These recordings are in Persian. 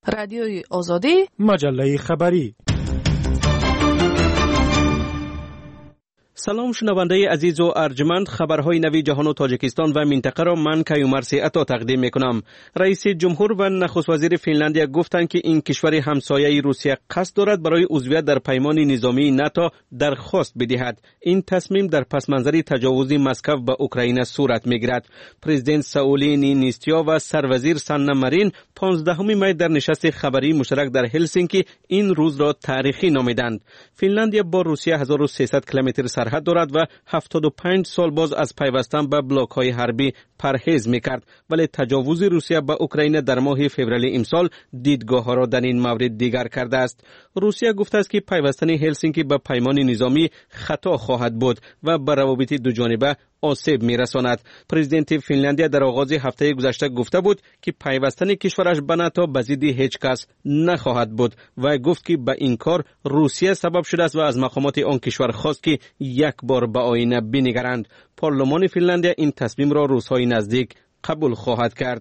رادیوی آزادی، مجله خبری. سلام شنونده عزیز و ارجمند، خبرهای نوی جهان و تاجیکستان و منطقه را من کیومرث عطا تقدیم میکنم. رئیس جمهور و نخست وزیر فنلندیا گفتند که این کشور همسایه روسیه قصد دارد برای عضویت در پیمان نظامی ناتو درخواست بدهد. این تصمیم در پس منظر تجاوز مسکو به اوکراین صورت میگیرد. پرزیدنت سائولی نینیستیا و سروزیر ساننا مارین 15 می در نشست خبری مشترک در هلسینکی این روز را تاریخی نامیدند. فنلندیا با روسیه 1300 کیلومتر سرحد دارد و 75 سال باز از پیوستن به بلاک‌های حربی پرهیز می‌کرد، ولی تجاوز روسیه به اوکراین در ماه فوریه امسال دیدگاه‌ها را در این مورد دیگر کرده است. روسیه گفته است که پیوستن هلسینکی به پیمان نظامی خطا خواهد بود و به روابط دوجانبه آسیب می‌رساند. پرزیدنت فنلندیا در آغاز هفته گذشته گفته بود که پیوستن کشورش به ناتو به ضد هیچ کس نخواهد بود و گفت که به این کار روسیه سبب شده است و از مقامات آن کشور خواست که یک بار به آینه بنگرند. پارلمان فنلندیا این تصمیم را روزهای نزدیک قبول خواهد کرد.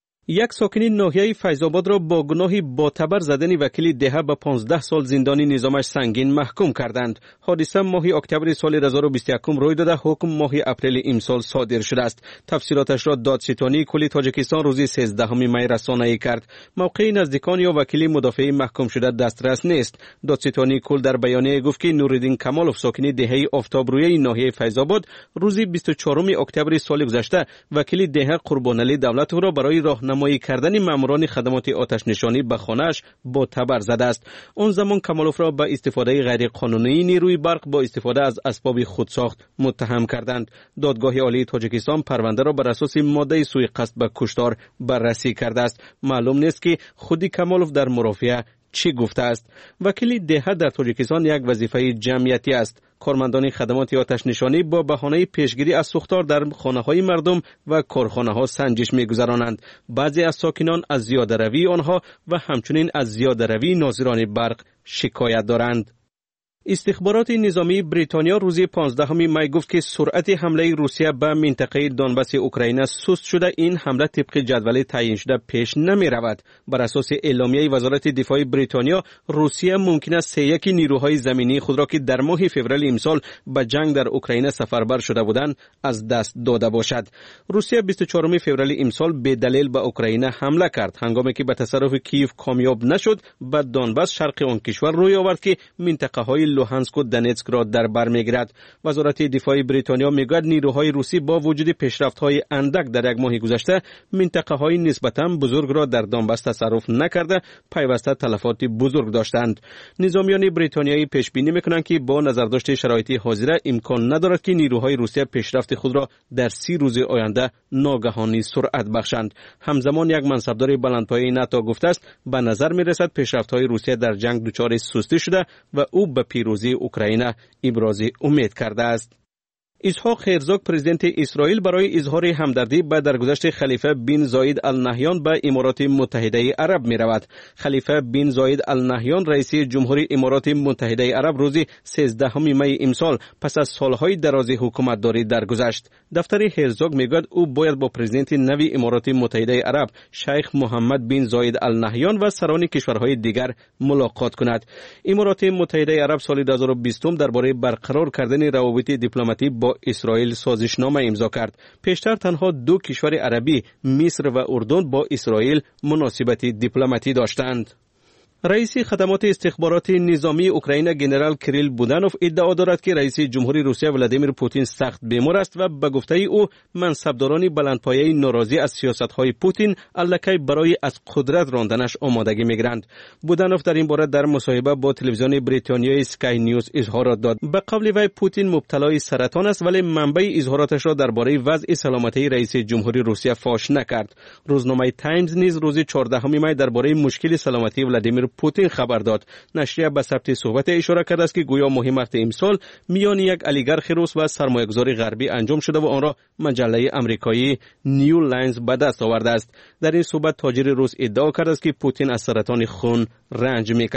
یک ساکن ناحیه فیض‌آباد را با گناه باطبر زدن وکیل دهه به 15 سال زندانی نظامش سنگین محکوم کردند. حادثه ماه اکتبر سال 2021 روی داده، حکم ماه اپریل امسال صادر شده است. تفصیلاتش را دادستانی کل تاجیکستان روز 13 می رسانه‌ای کرد. موقع نزدیکان یا وکیل مدافع محکوم شده دسترس نیست. دادستانی کل در بیانیه گفت که نورالدین کمالوف ساکن دهه آفتابرویه ناحیه فیض‌آباد روز 24 اکتبر سال گذشته وکیل دهه قربانعلی دولت را برای راهنمایی کردن ماموران خدمات آتش نشانی به خانه‌اش با تبر زده است. اون زمان کمالوف را به استفاده غیر قانونی نیروی برق با استفاده از اسباب خودساخت متهم کردند. دادگاه عالی تاجیکستان پرونده را بر اساس ماده سوءقصد به کشتار بررسی کرده است. معلوم نیست که خود کمالوف در مرافعه چی گفته است. وکیل دهه در تاجیکستان یک وظیفه جمعیتی است. کارمندان خدمات آتش نشانی با بهانه پیشگیری از سوختار در خانه‌های مردم و کارخانه‌ها سنجش می‌گذرانند. بعضی از ساکنان از زیاده‌روی آنها و همچنین از زیاده‌روی ناظران برق شکایت دارند. استخبارات نظامی بریتانیا روز 15 می گفت که سرعت حمله روسیه به منطقه دونباس اوکراین سست شده. این حمله طبق جدول تعیین شده پیش نمی رود. بر اساس اعلامیه وزارت دفاع بریتانیا، روسیه ممکن است 3 نیروهای زمینی خود را که در ماه فوریه امسال به جنگ در اوکراین سفربر شده بودند از دست داده باشد. روسیه 24 فوریه امسال به دلیل به اوکراین حمله کرد. هنگامی که به تصرف کیف کامیاب نشد، به دونباس شرق آن کشور روی آورد که منطقه‌های لوهانسک و دونتسک را در بر میگیرد. وزارت دفاع بریتانیا میگوید نیروهای روسی با وجود پیشرفت‌های اندک در یک ماه گذشته منطقه‌های نسبتاً بزرگ را در دونباس تصرف نکرده پیوسته تلفات بزرگ داشتند. نظامیان بریتانیایی پیش بینی میکنند که با نظر داشت شرایط حاضره امکان ندارد که نیروهای روسیه پیشرفت خود را در 30 روز آینده ناگهانی سرعت بخشند. همزمان یک منصبدار بلندپایه ناتو گفته است به نظر میرسد پیشرفت‌های روسیه در جنگ دچار سستی شده و او به پیروزی اوکراین ابراز امید کرده است. اسحاق هرزوگ پرزیدنت اسرائیل برای اظهار همدردی به درگذشت خلیفه بن زاید النهیان به امارات متحده عرب می رود. خلیفه بن زاید النهیان رئیس جمهوری امارات متحده عرب روز 13 می امسال پس از سالهای دراز حکومتداری درگذشت. دفتر هرزوگ میگوید او باید با پرزیدنت نوی امارات متحده عرب شیخ محمد بن زاید النهیان و سران کشورهای دیگر ملاقات کند. امارات متحده عرب سال 2020 درباره برقرار کردن روابط دیپلماتی با اسرائیل سازشنامه امضا کرد. پیشتر تنها 2 کشور عربی مصر و اردن با اسرائیل مناسبت دیپلماتی داشتند. رئیس خدمات استخبارات نظامی اوکراین جنرال کریل بودانوف ادعا دارد که رئیس جمهوری روسیه ولادیمیر پوتین سخت بیمار است و به گفته او منصبداران بلندپایه ناراضی از سیاست‌های پوتین الکی برای از قدرت راندنش آمادگی می‌گیرند. بودانوف در این باره در مصاحبه با تلویزیون بریتانیای اسکای نیوز اظهارات داد. به قول وی پوتین مبتلای سرطان است، ولی منبع اظهاراتش را درباره وضع سلامتی رئیس جمهوری روسیه فاش نکرد. روزنامه تایمز نیز روز 14 می درباره مشکل سلامتی ولادیمیر پوتین خبر داد. نشریه به ثبت صحبت اشاره کرده است که گویا ماه مارس امسال میان یک الیگارخ روس و سرمایه‌گذار غربی انجام شده و آن را مجله آمریکایی نیو لاینز به دست آورده است. در این صحبت تاجر روس ادعا کرده است که پوتین از سرطان خون رنج می‌کشد.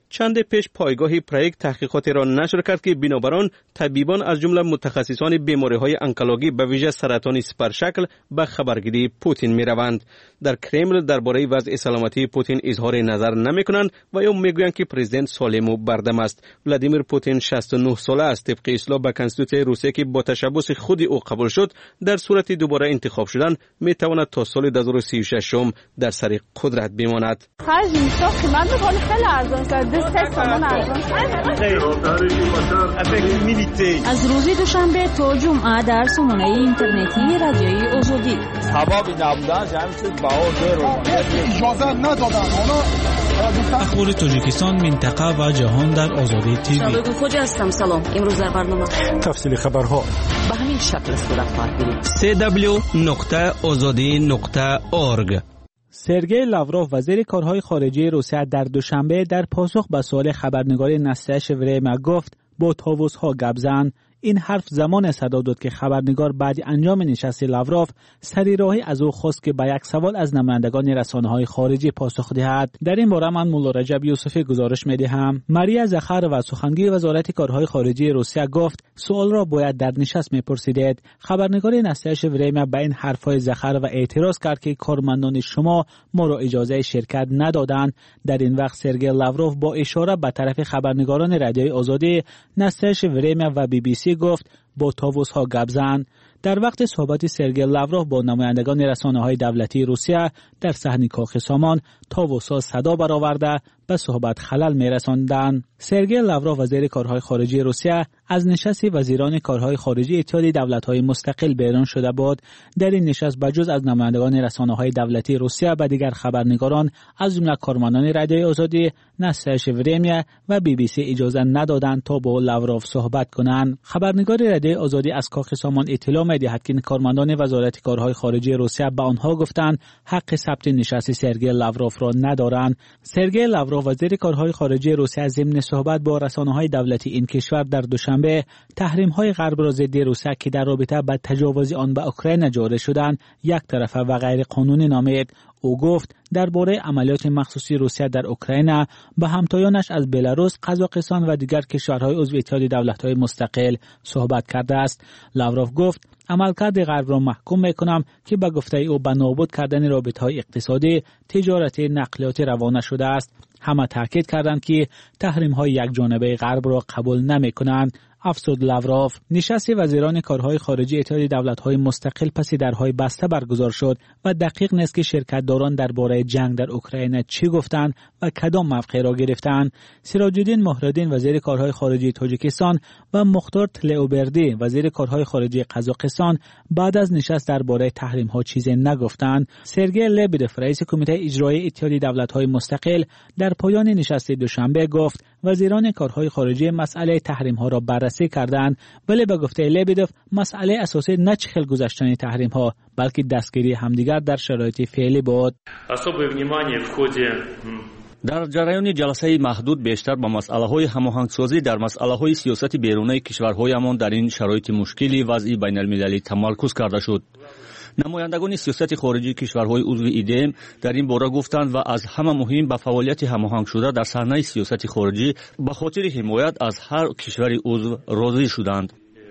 چند پیش پایگاه پروژه تحقیقاتی را نشر کرد که بنابر آن طبیبان از جمله متخصصان بیماری‌های انکولوژی به ویژه سرطان سپرشکل به خبرگیری پوتین می‌روند. در کرمل درباره وضع سلامتی پوتین اظهار نظر نمی‌کنند و یا می‌گویند که پرزیدنت سالم و بردم است. ولادیمیر پوتین 69 ساله است. طبق اصلاح به کنستیتوسیون روسیه که با تشبث خود او قبول شد، در صورت دوباره انتخاب شدن می‌تواند تا سال 2036 در سر قدرت بماند. از روز دوشنبه تا جمعه در سامانه اینترنتی رادیوی آزادی اخبار تاجیکستان، منطقه و جهان در آزادی تیوی. شباب خوج هستم. سلام. امروز در برنامه تفصیل خبرها به همین شکل صورت خواهد گرفت. www.azadi.org. سرگئی لاوروف وزیر کارهای خارجه روسیه در دوشنبه در پاسخ به سوال خبرنگار نستاش ورما گفت با طاووس‌ها گپ زن. این حرف زمان صدا داد که خبرنگار بعد انجام نشست لاوروف سریراهی از او خواست که به یک سوال از نمایندگان رسانه‌های خارجی پاسخ دهد. در این باره من مولا رجب یوسفی گزارش می‌دهم. ماریا زخر و سخنگوی وزارت کارهای خارجه روسیه گفت سوال را باید در نشست می‌پرسیدید. خبرنگار نستاش ورما به این حرف‌های زخر و اعتراض کرد که کارمندان شما ما را اجازه شرکت ندادند. در این وقت سرگئی لاوروف با اشاره به طرف خبرنگاران رادیوی آزادی نستاش ورما و BBC گفت با طاووس‌ها گپ زن. در وقت صحبت سرگئی لاوروف با نمایندگان رسانه‌های دولتی روسیه در صحن کاخ سامان طاووس‌ها صدا برآورده به صحبت خلل می‌رساندند. سرگئی لاوروف وزیر کارهای خارجه روسیه از نشست وزیران کارهای خارجه اتحاد دولت‌های مستقل بیرون شده بود. در این نشست بجز از نمایندگان رسانه‌های دولتی روسیه و دیگر خبرنگاران از جمله کارمندان رادیوی آزادی نستاش ورما و BBC اجازه ندادند تا با لاوروف صحبت کنند. خبرنگار رادیوی آزادی از کاخ سامان اطلاع می‌دهد که کارمندان وزارت کارهای خارجه روسیه به آنها گفتند حق ثبت نشست سرگئی لاوروف را ندارند. سرگئی لاوروف وزیر کارهای خارجه روسیه ضمن صحبت با رسانه‌های دولتی این کشور در دوشنبه تحریم‌های غرب را ضد روسیه که در رابطه با تجاوز آن به اوکراین جاری شدند یک طرفه و غیر قانونی نامید. او گفت درباره عملیات مخصوصی روسیه در اوکراین با همتایانش از بلاروس، قزاقستان و دیگر کشورهای عضو اتحاد دولت‌های مستقل صحبت کرده است. لاوروف گفت عملکرد غرب را محکوم می‌کنم که به گفته او به نابود کردن رابطه‌های اقتصادی، تجارتی، نقلیاتی روانه شده است. همه تاکید کردند که تحریم‌های یکجانبه غرب را قبول نمی‌کنند. افسود لاوروف. نشست وزیران کارهای خارجه اتحاد دولت‌های مستقل پس درهای بسته برگزار شد و دقیق نیست که شرکت‌داران درباره جنگ در اوکراین چی گفتند و کدام موقع را گرفتند. سراج الدین مهرالدین وزیر کارهای خارجه تاجیکستان و مختار تلئوبردی وزیر کارهای خارجه قزاقستان بعد از نشست درباره تحریم‌ها چیزی نگفتند. سرگئی لبدف رئیس کمیته اجرایی اتحاد دولت‌های مستقل در پایان نشست دوشنبه گفت وزیران کارهای خارجه مسئله تحریم‌ها را بررسی کردند، ولی به گفته لبدف مسئله اساسی نه چخل گذشتن تحریم‌ها بلکه دستگیری همدیگر در شرایط فعلی بود. در جریان جلسه محدود بیشتر با مسئله‌های هماهنگسازی در مسئله‌های سیاست بیرونی کشورهایمان در این شرایط مشکلی وضعی بین‌المللی تمرکز کرده شد. نمایندگان سیاست خارجی کشورهای عضو ایدم در این باره گفتند و از همه مهم به فعالیت هماهنگ شده در صحنه سیاست خارجی به خاطر حمایت از هر کشور عضو راضی شدند.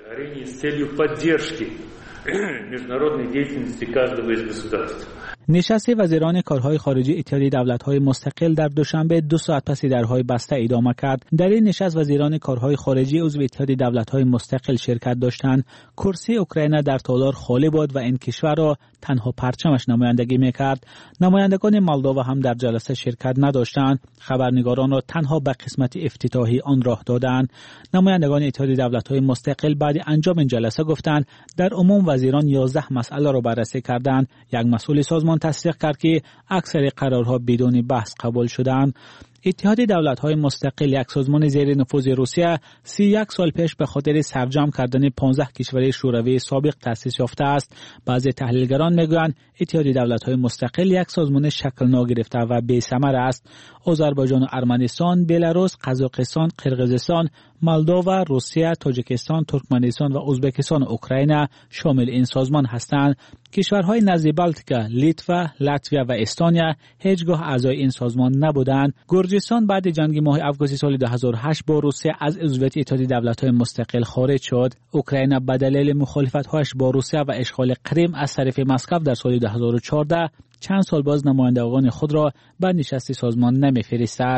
نشست وزیران کارهای خارجی اتحاد دولت‌های مستقل در دوشنبه 2 ساعت پس درهای بسته ادامه کرد. در این نشست وزیران کارهای خارجی عضو اتحاد دولت‌های مستقل شرکت داشتند. کرسی اوکراین در تالار خالی بود و این کشور را تنها پرچمش نمایندگی می‌کرد. نمایندگان مولداوا هم در جلسه شرکت نداشتند. خبرنگاران را تنها به قسمت افتتاحی آن راه دادند. نمایندگان اتحاد دولت‌های مستقل بعد انجام این جلسه گفتند در عموم وزیران 11 مسئله را بررسی کردند. یک مسئول سازمان تصدیق کرد که اکثر قرارها بدون بحث قبول شدند. اتحاد دولت‌های مستقل یک سازمان زیر نفوذ روسیه 31 سال پیش به خاطر سرجم کردن 15 کشور شوروی سابق تأسیس یافته است. بعضی تحلیلگران میگویند اتحاد دولت‌های مستقل یک سازمان شکل ناگرفته و بی‌ثمر است. آذربایجان و ارمنستان، بلاروس، قزاقستان، قرقیزستان مولداوا، روسیه، تاجیکستان، ترکمنستان و ازبکستان و اوکراین شامل این سازمان هستند. کشورهای نزد بالتیکا، لیتوا، لاتویا و استونیا هیچگاه اعضای این سازمان نبودند. گرجستان بعد جنگ ماه آگوست سال 2008 با روسیه از عضویت اتحادیه دولت‌های مستقل خارج شد. اوکراین به دلیل مخالفت‌هایش با روسیه و اشغال کریم از طرف مسکو در سال 2014 چند سال باز نمایندگان خود را به نشست سازمان نمی‌فرستد.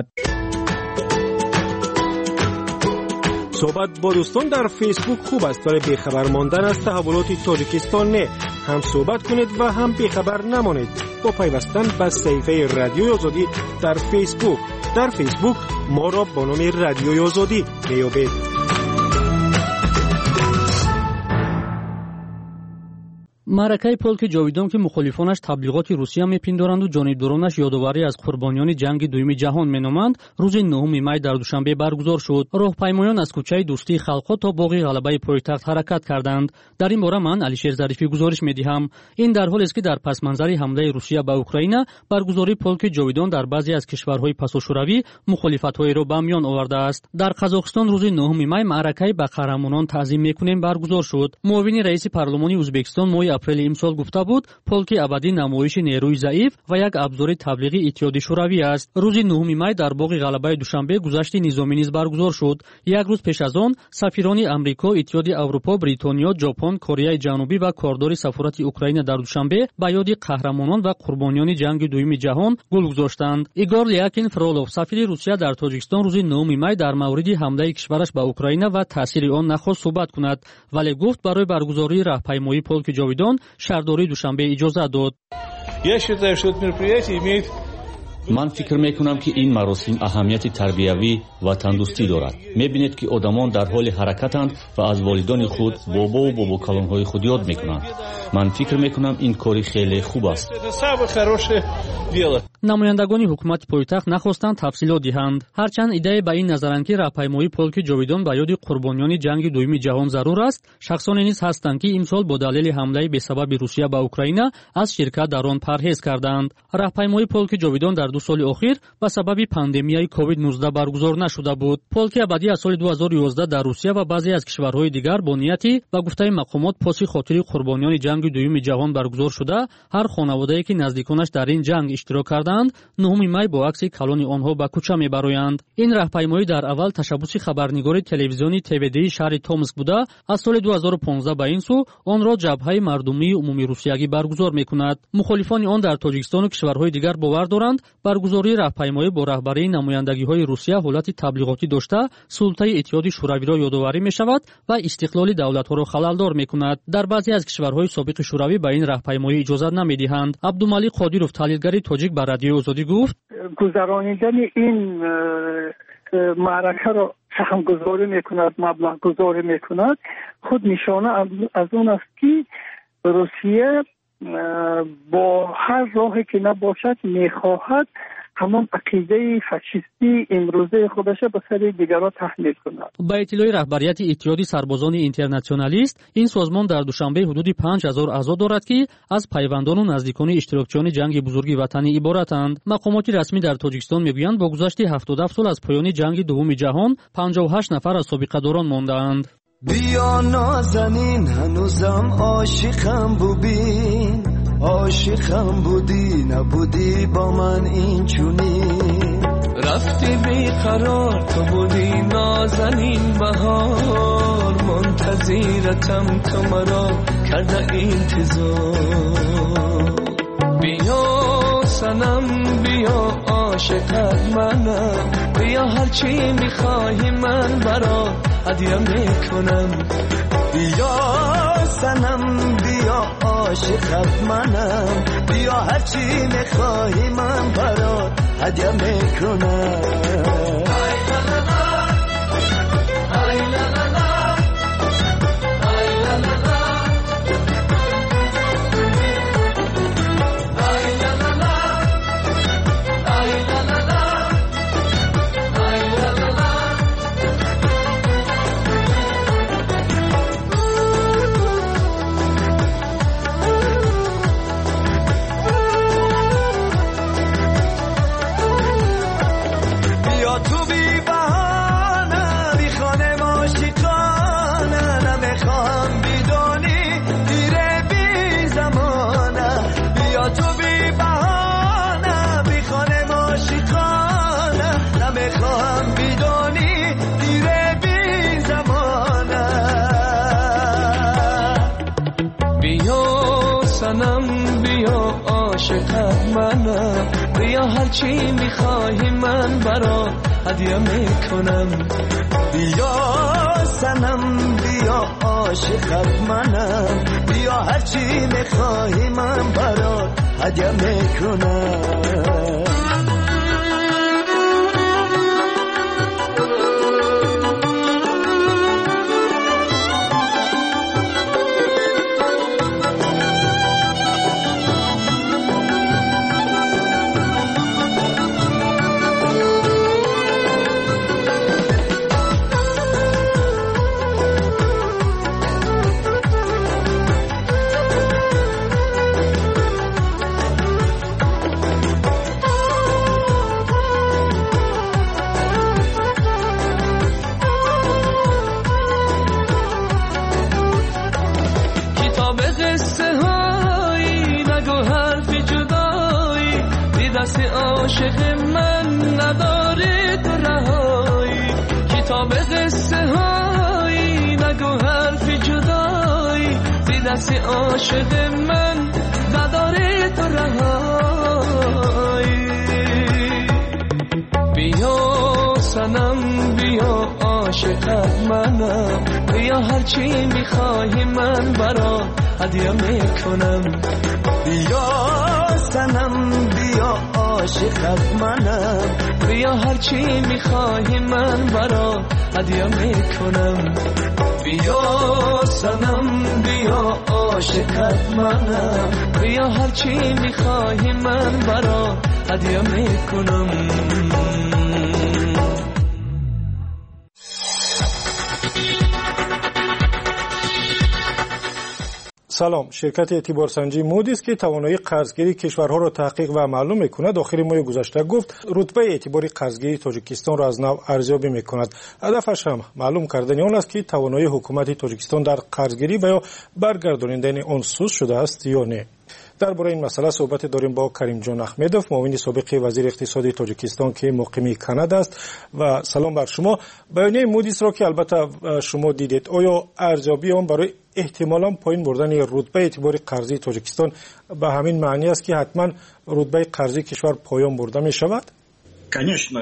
صحبت با دوستان در فیسبوک خوب است، برای بیخبر ماندن از تحولات تاجیکستان نه. هم صحبت کنید و هم بیخبر نمانید با پیوستن به صفحه رادیوی آزادی در فیسبوک. در فیسبوک ما را با نام رادیوی آزادی میابید. معرکه پولک جاویدان که مخالفانش تبلیغات روسیه میپندارند و جانبدارانش یادآوری از قربانیان جنگ دوم جهان مینامند، روز 9 می در دوشنبه برگزار شد. راهپیمایان از کوچه دوستی خلق‌ها تا باغ غلبه پایتخت حرکت کردند. در این باره من علیشیر ظریفی گزارش میدهم. این در حالی است که در پس منظر حمله روسیه به اوکراین برگزاری پولک جاویدان در بعضی از کشورهای پساشوروی مخالفت‌های را به میان آورده است. در قزاقستان روز 9 می معرکه به قهرمانان تعظیم میکنیم برگزار شد. معاون رئیس پارلمان ازبکستان ماه اپریل امسال گفته بود پولک ابدی نمایش نیروی ضعیف و یک ابزار تبلیغی اتحادیه شوروی است. روز 9 می در باغ غلبه دوشنبه گذشت نظامی نیز برگزار شد. یک روز پیش از آن سفیران آمریکا، اتحادیه اروپا، بریتانیا، ژاپن، کره جنوبی و کاردار سفارت اوکراین در دوشنبه به یاد قهرمانان و قربانیان جنگ دوم جهان گل گذاشتند. ایگور لیاکین فرولوف سفیر روسیه در تاجیکستان روز 9 می در مورد حمله کشورش به اوکراین و تاثیر آن نخواست صحبت کند، ولی گفت برای برگزاری راهپیمایی پولک جاویدان شهرداری دوشنبه اجازه داد. من فکر میکنم که این مراسم اهمیت تربیوی و تندرستی دارد. میبینید که آدمان در حال حرکتند و از والدان خود بابا و بابا کلانهای خود یاد میکنند. من فکر میکنم این کاری خیلی خوب است. نمایندگان حکومت پایتخت نخواستند تفصیلات دهند، هرچند ایده به این نظرند که راهپیمایی پولک جاویدان به یاد قربانیان جنگ دوم جهان ضرور است. شخصانی نیز هستند که امسال با دلیل حمله به سبب روسیه به اوکراین از شرکت در آن پرهیز کردند. راهپیمایی پولک جاویدان در 2 سال اخیر به سبب پاندمیای کووید 19 برگزار نشده بود. پولک ابدی از سال 2011 در روسیه و بعضی از کشورهای دیگر با نیتی و گفته مقامات پاس خاطر قربانیان جنگ دوم جهان برگزار شده. هر خانواده‌ای که نزدیکانش در این جنگ اشتراک کردند 9 می با عکس کلان آنها به کوچه میبرویند. این راهپیمایی در اول تشبث خبرنگار تلویزیونی TVD شهر تومسک بوده. از سال 2015 به این سو آن را جبهه مردمی عمومی روسیه‌ای برگزار میکند. مخالفان آن در تاجیکستان و کشورهای دیگر باور دارند برگزاری راهپیمایی با رهبری نمایندگی‌های روسیه حالت تبلیغاتی داشته سلطه اتحادیه شوروی را یادآوری می‌شود و استقلال دولت‌ها را خلل‌دار می‌کند. در بعضی از کشورهای سابق شوروی به این راهپیمایی اجازه نمی‌دهند. عبدالملیک قادیروف تحلیلگر تاجیک به رادیو آزادی گفت گذراندن این معرکه را سهم گذاری می‌کند، مبلغ گذاری می‌کند، خود نشانه از اون است که روسیه با هر راهی که نباشد می‌خواهد همان عقیده فاشیستی امروزه خودش به سر دیگران تحمیل کند. با اطلاع رهبریت اتحادیه سربازان اینترنشنالیست، این سازمان در دوشنبه حدود 5000 اعضا دارد که از پیوندان و نزدیکان اشتراکچیان جنگ بزرگ وطنی عبارتند. مقامات رسمی در تاجیکستان میگویند با گذشت 77 سال از پایان جنگ دوم جهان 58 نفر از سابقه داران مانده‌اند. بیا نازنین هنوزم عاشقم ببین، عاشقم بودی نبودی با من این چونی، رفتی بیقرار تو بودی نازنین بهار، منتظرتم تو مرا کرده انتظار. بیا سنم بیا عاشقت منم، بیا هرچی میخواهی من برات هدیه میکنم. بیا سنم بیا عاشقت منم، بیا هرچی میخواهی من برات هدیه میکنم. منم بیا هرچی میخوای من برات هدیه میکنم بیا سنم بیا عاشقت منم بیا هرچی میخوای من برات هدیه میکنم عاشق من نداره تو رهایی کتاب قصه هایی نگو حرف جدایی زی دست عاشق من نداره تو رهایی بیا سنم بیا عاشقت منم بیا هرچی میخوای من برات هدیه میکنم بیا سنم بیا عاشقت منم بیا هرچی میخوای من برات هدیه میکنم بیا سنم بیا عاشقت منم بیا هرچی میخوای من برات هدیه میکنم سلام. شرکت اعتبارسنجی مودیس که توانایی قرضگیری کشورها را تحقیق و معلوم میکند آخر ماه گذشته گفت رتبه اعتباری قرضگیری تاجیکستان را از نو ارزیابی میکند. هدفش هم معلوم کردن آن است که توانایی حکومت تاجیکستان در قرضگیری و یا برگردانیدن آن سست شده است یا نه. درباره این مسئله صحبت داریم با کریم جان احمدوف، معاون سابق وزیر اقتصادی تاجیکستان که مقیم کانادا است. و سلام بر شما. بیانیه مودیس را که البته شما دیدید، آیا ارزیابی آن برای احتمالاً پایین بردن رتبه اعتباری قرضی تاجیکستان به همین معنی است که حتما رتبه قرضی کشور پایان برده می شود؟ Конечно.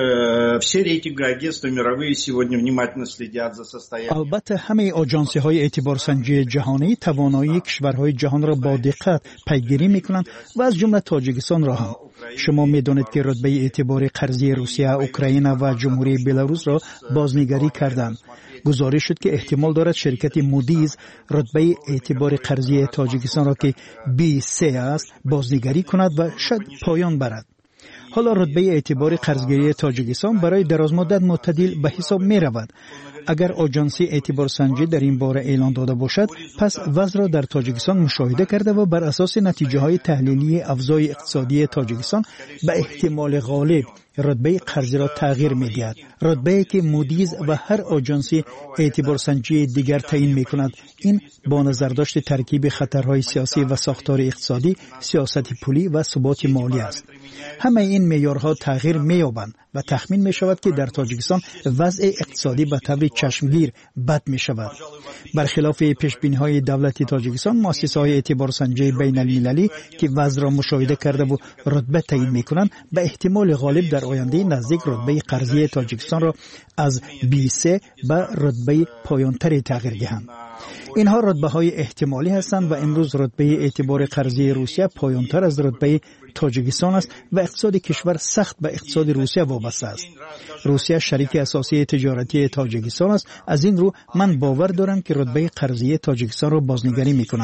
Все рейтинговые агентства мировые сегодня внимательно следят за состоянием. البته همه آژانسی های اعتبارسنجی جهانی توانایی کشورهای جهان را با دقت پیگیری میکنند و از جمله تاجیکستان را هم. شما میدانید که رتبه اعتباری قرضی روسیه، اوکراین و جمهوری بلاروس را بازنگری کردند. گزارش شد که احتمال دارد شرکت مودیز رتبه اعتباری قرضی تاجیکستان را که B3 است بازنگری کند و شاید پایان برد. حالا رتبه اعتباری قرضگیری تاجیکستان برای درازمدت معتدل به حساب می رود. اگر آژانسی اعتبارسنجی در این باره اعلان داده باشد، پس وضع را در تاجیکستان مشاهده کرده و بر اساس نتیجه های تحلیلی افزای اقتصادی تاجیکستان به احتمال غالب رتبه قرضی را تغییر می دهد. رتبه‌ای که مودیز و هر آژانسی اعتبارسنجی دیگر تعیین می کند، این با نظرداشت ترکیب خطرهای سیاسی و ساختار اقتصادی، سیاست پولی و ثبات مالی است. همه این معیارها تغییر می‌یابند و تخمین می‌شود که در تاجیکستان وضع اقتصادی به طور چشمگیر بد می‌شود. برخلاف پیش‌بینی‌های دولت تاجیکستان، مؤسسه‌های اعتبارسنجی بین‌المللی که وضع را مشاهده کرده و رتبه تعیین می‌کنند، به احتمال غالب در آینده نزدیک رتبه قرضی تاجیکستان را از B3 به رتبه پایان‌تری تغییر دهند. اینها رتبه‌های احتمالی هستند و امروز رتبه اعتبار قرضی روسیه پایان‌تر از رتبه تاجیکستان است و اقتصاد کشور سخت به اقتصاد روسیه وابسته است. روسیه شریک اساسی تجارتی تاجیکستان است. از این رو من باور دارم که رتبه قرضی تاجیکستان را بازنگری می‌کنم.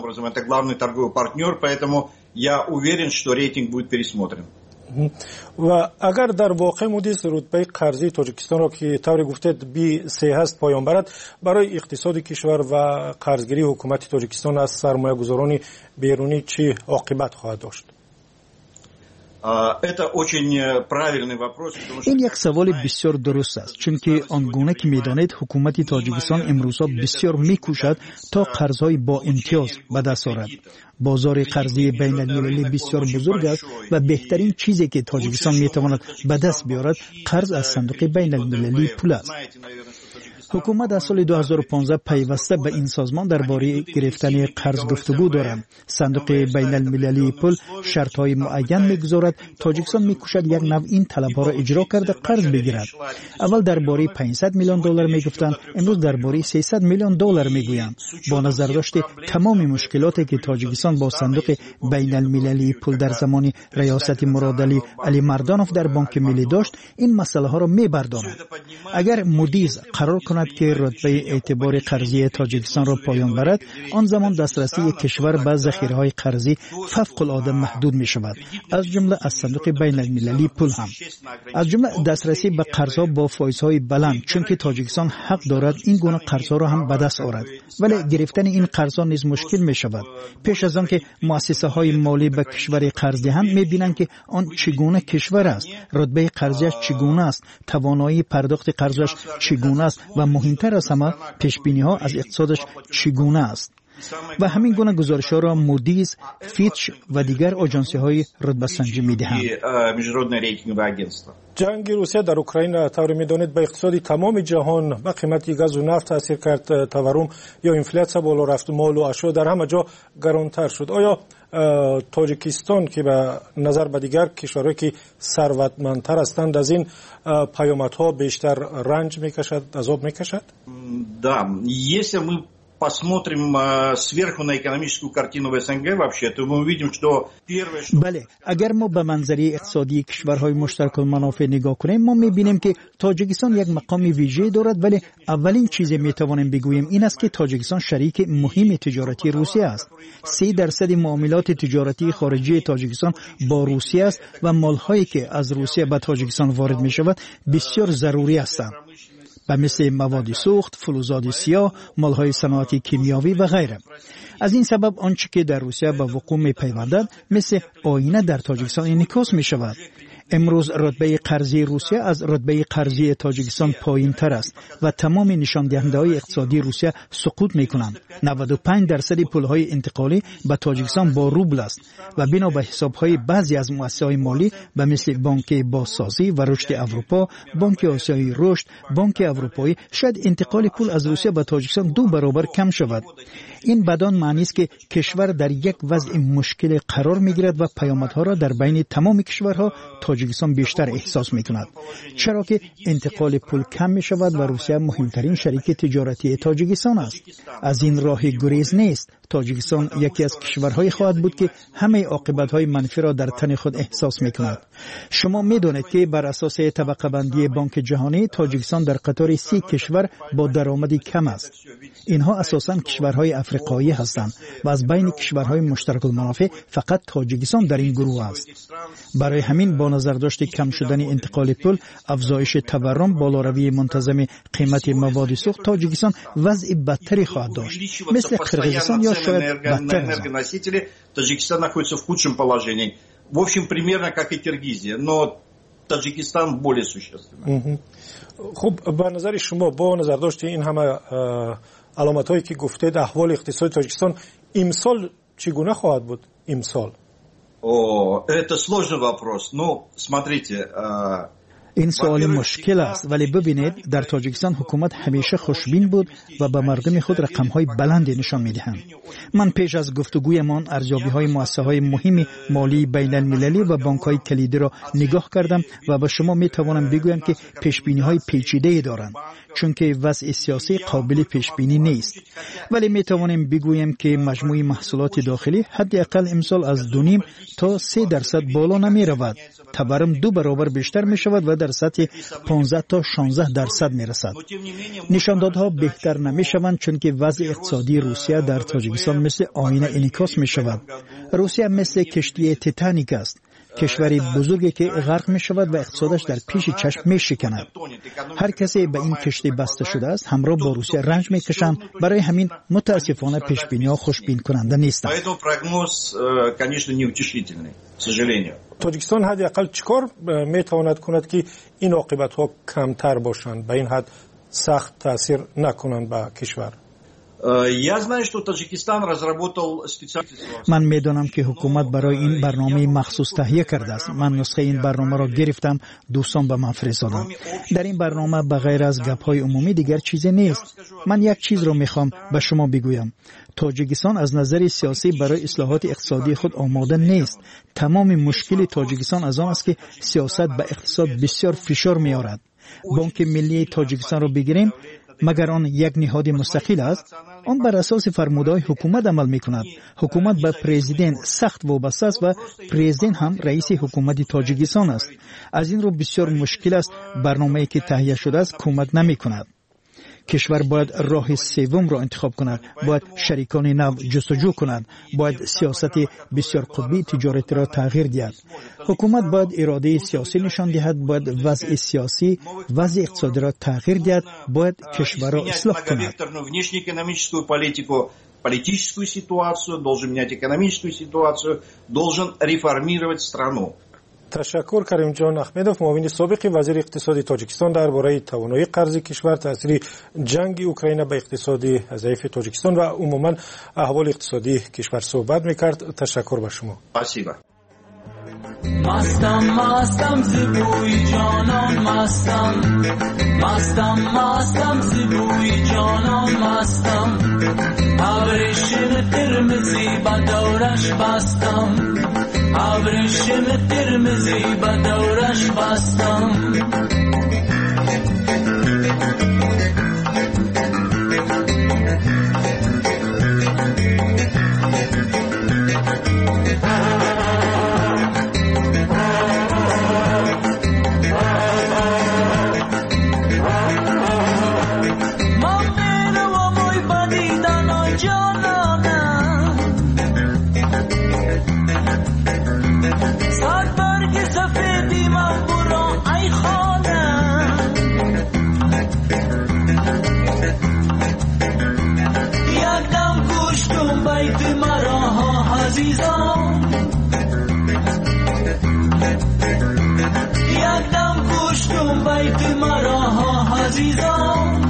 و اگر در واقع مودیس رتبه قرضی تاجیکستان را که طور گفتید B3 هست پایان برد، برای اقتصاد کشور و قرضگیری حکومت تاجیکستان از سرمایه‌گذاران بیرونی چه عاقبت خواهد داشت؟ این یک سوال بسیار درست است، چون که آنگونه که می‌دانید حکومت تاجیکستان امروزها بسیار می‌کوشد تا قرض‌های با امتیاز به دست آورد. بازار قرضی بین‌المللی بسیار بزرگ است و بهترین چیزی که تاجیکستان می‌تواند به دست بیاورد قرض از صندوق بین‌المللی پول است. حکومت از سال 2015 پیوسته به این سازمان درباره گرفتن قرض گفتگو دارد. صندوق بین المللی پول شرط‌های معین می‌گذارد. تاجیکستان می‌کوشد یک نوع این طلب‌ها را اجرا کرده قرض بگیرد. اول درباره 500 میلیون دلار میگفتند، امروز درباره 300 میلیون دلار میگویند. با نظر داشت تمام مشکلاتی که تاجیکستان با صندوق بین المللی پول در زمان ریاست مراد علی مردانوف در بانک ملی داشت، این مسئله ها را می‌بردارد. اگر مودیز قرار کند که رتبه اعتبار قرضی تاجیکستان را پایان برد، آن زمان دسترسی کشور به ذخیره‌های قرضی فوق العاده محدود می‌شود، از جمله از صندوق بین المللی پول هم. از جمله دسترسی به قرض‌ها با فایزهای بلند، چون که تاجیکستان حق دارد این گونه قرض‌ها را هم به دست آورد، ولی گرفتن این قرض‌ها نیز مشکل می‌شود. پیش از آن که مؤسسه‌های مالی به کشور قرض دهند می‌بینند که آن چگونه کشور است، رتبه قرضیش چگونه است، توانایی پرداخت قرضش چگونه است و مهمتر از همه پیش‌بینی‌ها از اقتصادش چگونه است. و همین گونه گزارش‌ها را مودیز، فیچ و دیگر آژانس‌های رتبه‌سنجی می‌دهند. جنگ روسیه در اوکراین طور می‌دانید به اقتصاد تمام جهان به قیمت گاز و نفت تاثیر کرد، تورم یا انفلاسیون بالا رفت، مال و اشیا در همه جا گرانتر شد. آیا تاجیکستان که به نظر به دیگر کشورهایی که ثروتمندتر هستند از این پیامدها بیشتر رنج می‌کشد، عذاب می‌کشد؟ Да, если мы посмотрим сверху на экономическую картину в СНГ вообще, то мы увидим, что первое, что... بله، اگر ما به منظره اقتصادی کشورهای مشترک المنافع نگاه کنیم، ما می‌بینیم که تاجیکستان یک مقام ویژه دارد، ولی اولین چیزی می‌توانیم بگوییم این است که تاجیکستان شریک مهم تجارتی روسیه است. 3% معاملات تجارتی خارجی تاجیکستان با روسیه است و مال‌هایی که از روسیه به تاجیکستان وارد می‌شود بسیار ضروری هستند، و مثل مواد سوخت، فلزات سیاه، مالهای صنعتی کیمیاوی و غیره. از این سبب آنچه که در روسیه به وقوع می‌پیوندد مثل آینه در تاجیکستان انعکاس می‌شود. امروز رتبه قرضی روسیه از رتبه قرضی تاجیکستان پایین‌تر است و تمام نشاندهنده‌های اقتصادی روسیه سقوط می‌کنند. 95% پول‌های انتقالی به تاجیکستان با روبل است و بنا به حساب‌های بعضی از مؤسسه‌های مالی به مثل بانک بازسازی و رشد اروپا، بانک آسیایی رشد، بانک اروپایی، شاید انتقال پول از روسیه به تاجیکستان 2 برابر کم شود. این بدان معنی است که کشور در یک وضع مشکل قرار می‌گیرد و پیامدها را در بین تمام کشورها تاجیکستان بیشتر احساس می‌کند، چرا که انتقال پول کم می‌شود و روسیه مهمترین شریک تجارتی تاجیکستان است. از این راه گریز نیست. تاجیکستان یکی از کشورهایی خواهد بود که همه عاقبت‌های منفی را در تن خود احساس می‌کند. شما می‌دانید که بر اساس طبقه بندی بانک جهانی تاجیکستان در قطار 30 کشور با درآمدی کم است. اینها اساساً کشورهای افریقایی هستند و از بین کشورهای مشترک المنافع فقط تاجیکستان در این گروه است. برای همین با نظر داشت کم شدن انتقال پول، افزایش تورم، بالاروی منتظم قیمت مواد سوخت، تاجیکستان وضع بدتری خواهد داشت، مثل قرقیزستان یا شاید بدتر. Таджикистан находится в худшем положении. В общем, примерно как и Киргизия, но Таджикистан более существенно. خب به назари شما با نظر داشت این همه علامت‌هایی که گفتید احوال اقتصادی تاجیکستان امسال چگونه خواهد بود؟ امسال это сложный вопрос. Ну, смотрите, این سوال مشکل است، ولی ببینید در تاجیکستان حکومت همیشه خوشبین بود و به مردم خود رقم‌های بلندی نشان می‌دهند. من پیش از گفتگویمان ارزیابی‌های مؤسسه‌های مهم مالی بین المللی و بانک‌های کلیدی را نگاه کردم و به شما می‌توانم بگویم که پیش‌بینی‌های پیچیده‌ای دارند، چون که وضع سیاسی قابل پیش‌بینی نیست. ولی می‌توانیم بگوییم که مجموع محصولات داخلی حداقل امسال از 2.5 تا 3% بالا نمی‌رود. تورم 2 برابر بیشتر می‌شود و در سطح 15 تا 16% می‌رسد. نشاندادها بهتر نمی‌شوند، چون که وضع اقتصادی روسیه در تاجیکستان مثل آینه انعکاس می‌شود. روسیه مثل کشتی تیتانیک است، کشوری بزرگی که غرق می‌شود و اقتصادش در پیش چشم می‌شکند. هر کسی به این کشتی بسته شده است همراه با روسیه رنج می‌کشند. برای همین متأسفانه پیش‌بینی‌ها خوشبین کننده نیستند. تاجیکستان حداقل چیکار میتواند کند که این عاقبت‌ها کمتر باشند، به این حد سخت تاثیر نکنند به کشور؟ من میدانم که حکومت برای این برنامه مخصوص تهیه کرده است. من نسخه این برنامه را گرفتم، دوستان به من فرستادند. در این برنامه بغیر از گپ‌های عمومی دیگر چیزی نیست. من یک چیز را میخوام به شما بگویم. تاجیکستان از نظر سیاسی برای اصلاحات اقتصادی خود آماده نیست. تمام مشکل تاجیکستان از آن است که سیاست به اقتصاد بسیار فشار می‌آورد. بانک ملی تاجیکستان را بگیریم، مگر آن یک نهاد مستقل است؟ آن بر اساس فرمودهای حکومت عمل می‌کند. حکومت به پرزیدنت سخت وابسته است و پرزیدنت هم رئیس حکومت تاجیکستان است. از این رو بسیار مشکل است. برنامه‌ای که تهیه شده است کمک نمی‌کند. کشور باید راه سوم را انتخاب کند، باید شریکان نو جستجو کند، باید سیاست بسیار قطبی تجارتی را تغییر دهد. حکومت باید اراده سیاسی نشان دهد، باید وضع سیاسی، وضع اقتصادی را تغییر دهد، باید کشور را اصلاح کند. Политическую ситуацию, должен менять экономическую ситуацию, должен реформировать страну. تشکر. کریم جان احمدوف، معاون سابق وزیر اقتصاد تاجیکستان، درباره توانایی قرض کشور، تاثیر جنگ اوکراین به اقتصاد ضعیف تاجیکستان و عموما احوال اقتصادی کشور صحبت میکرد. تشکر به شما. спасибо. مستم مستم زبوی جانان مستم، مستم مستم زبوی جانان مستم، ابریشم قرمزی به دورش بستم، ابریشم قرمزی به دورش بستم. یکدم گوش کن بیت مرا ها عزیزان،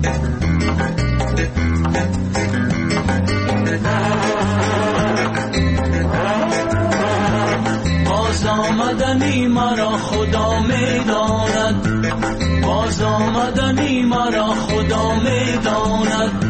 باز آمدنی مرا خدا میداند، باز آمدنی مرا خدا میداند.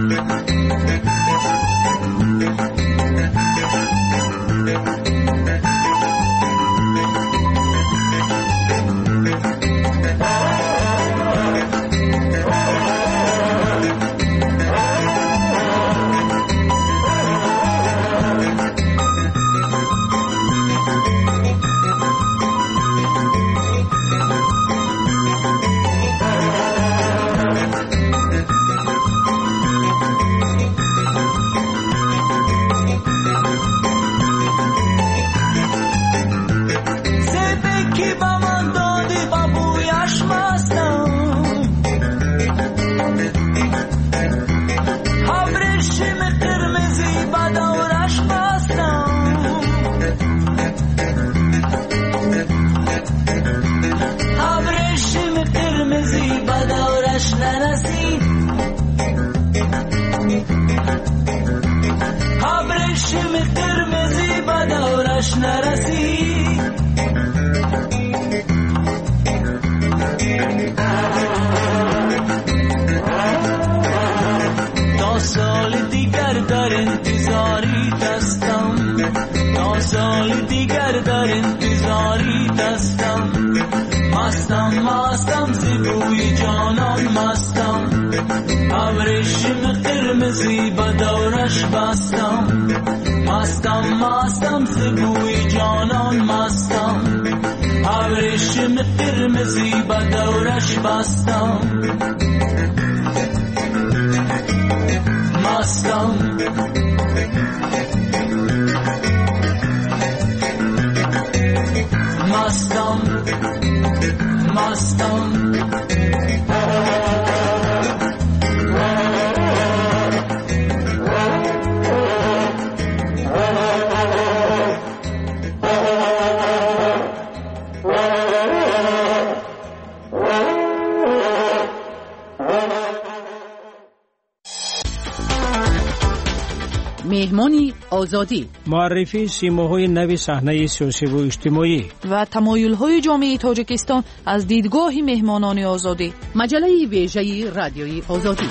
مهمانی آزادی، معرفی سیماهای نو صحنه سیاسی و اجتماعی و تمایل‌های جامعه تاجیکستان از دیدگاه مهمانان آزادی. مجله ویژه رادیوی آزادی.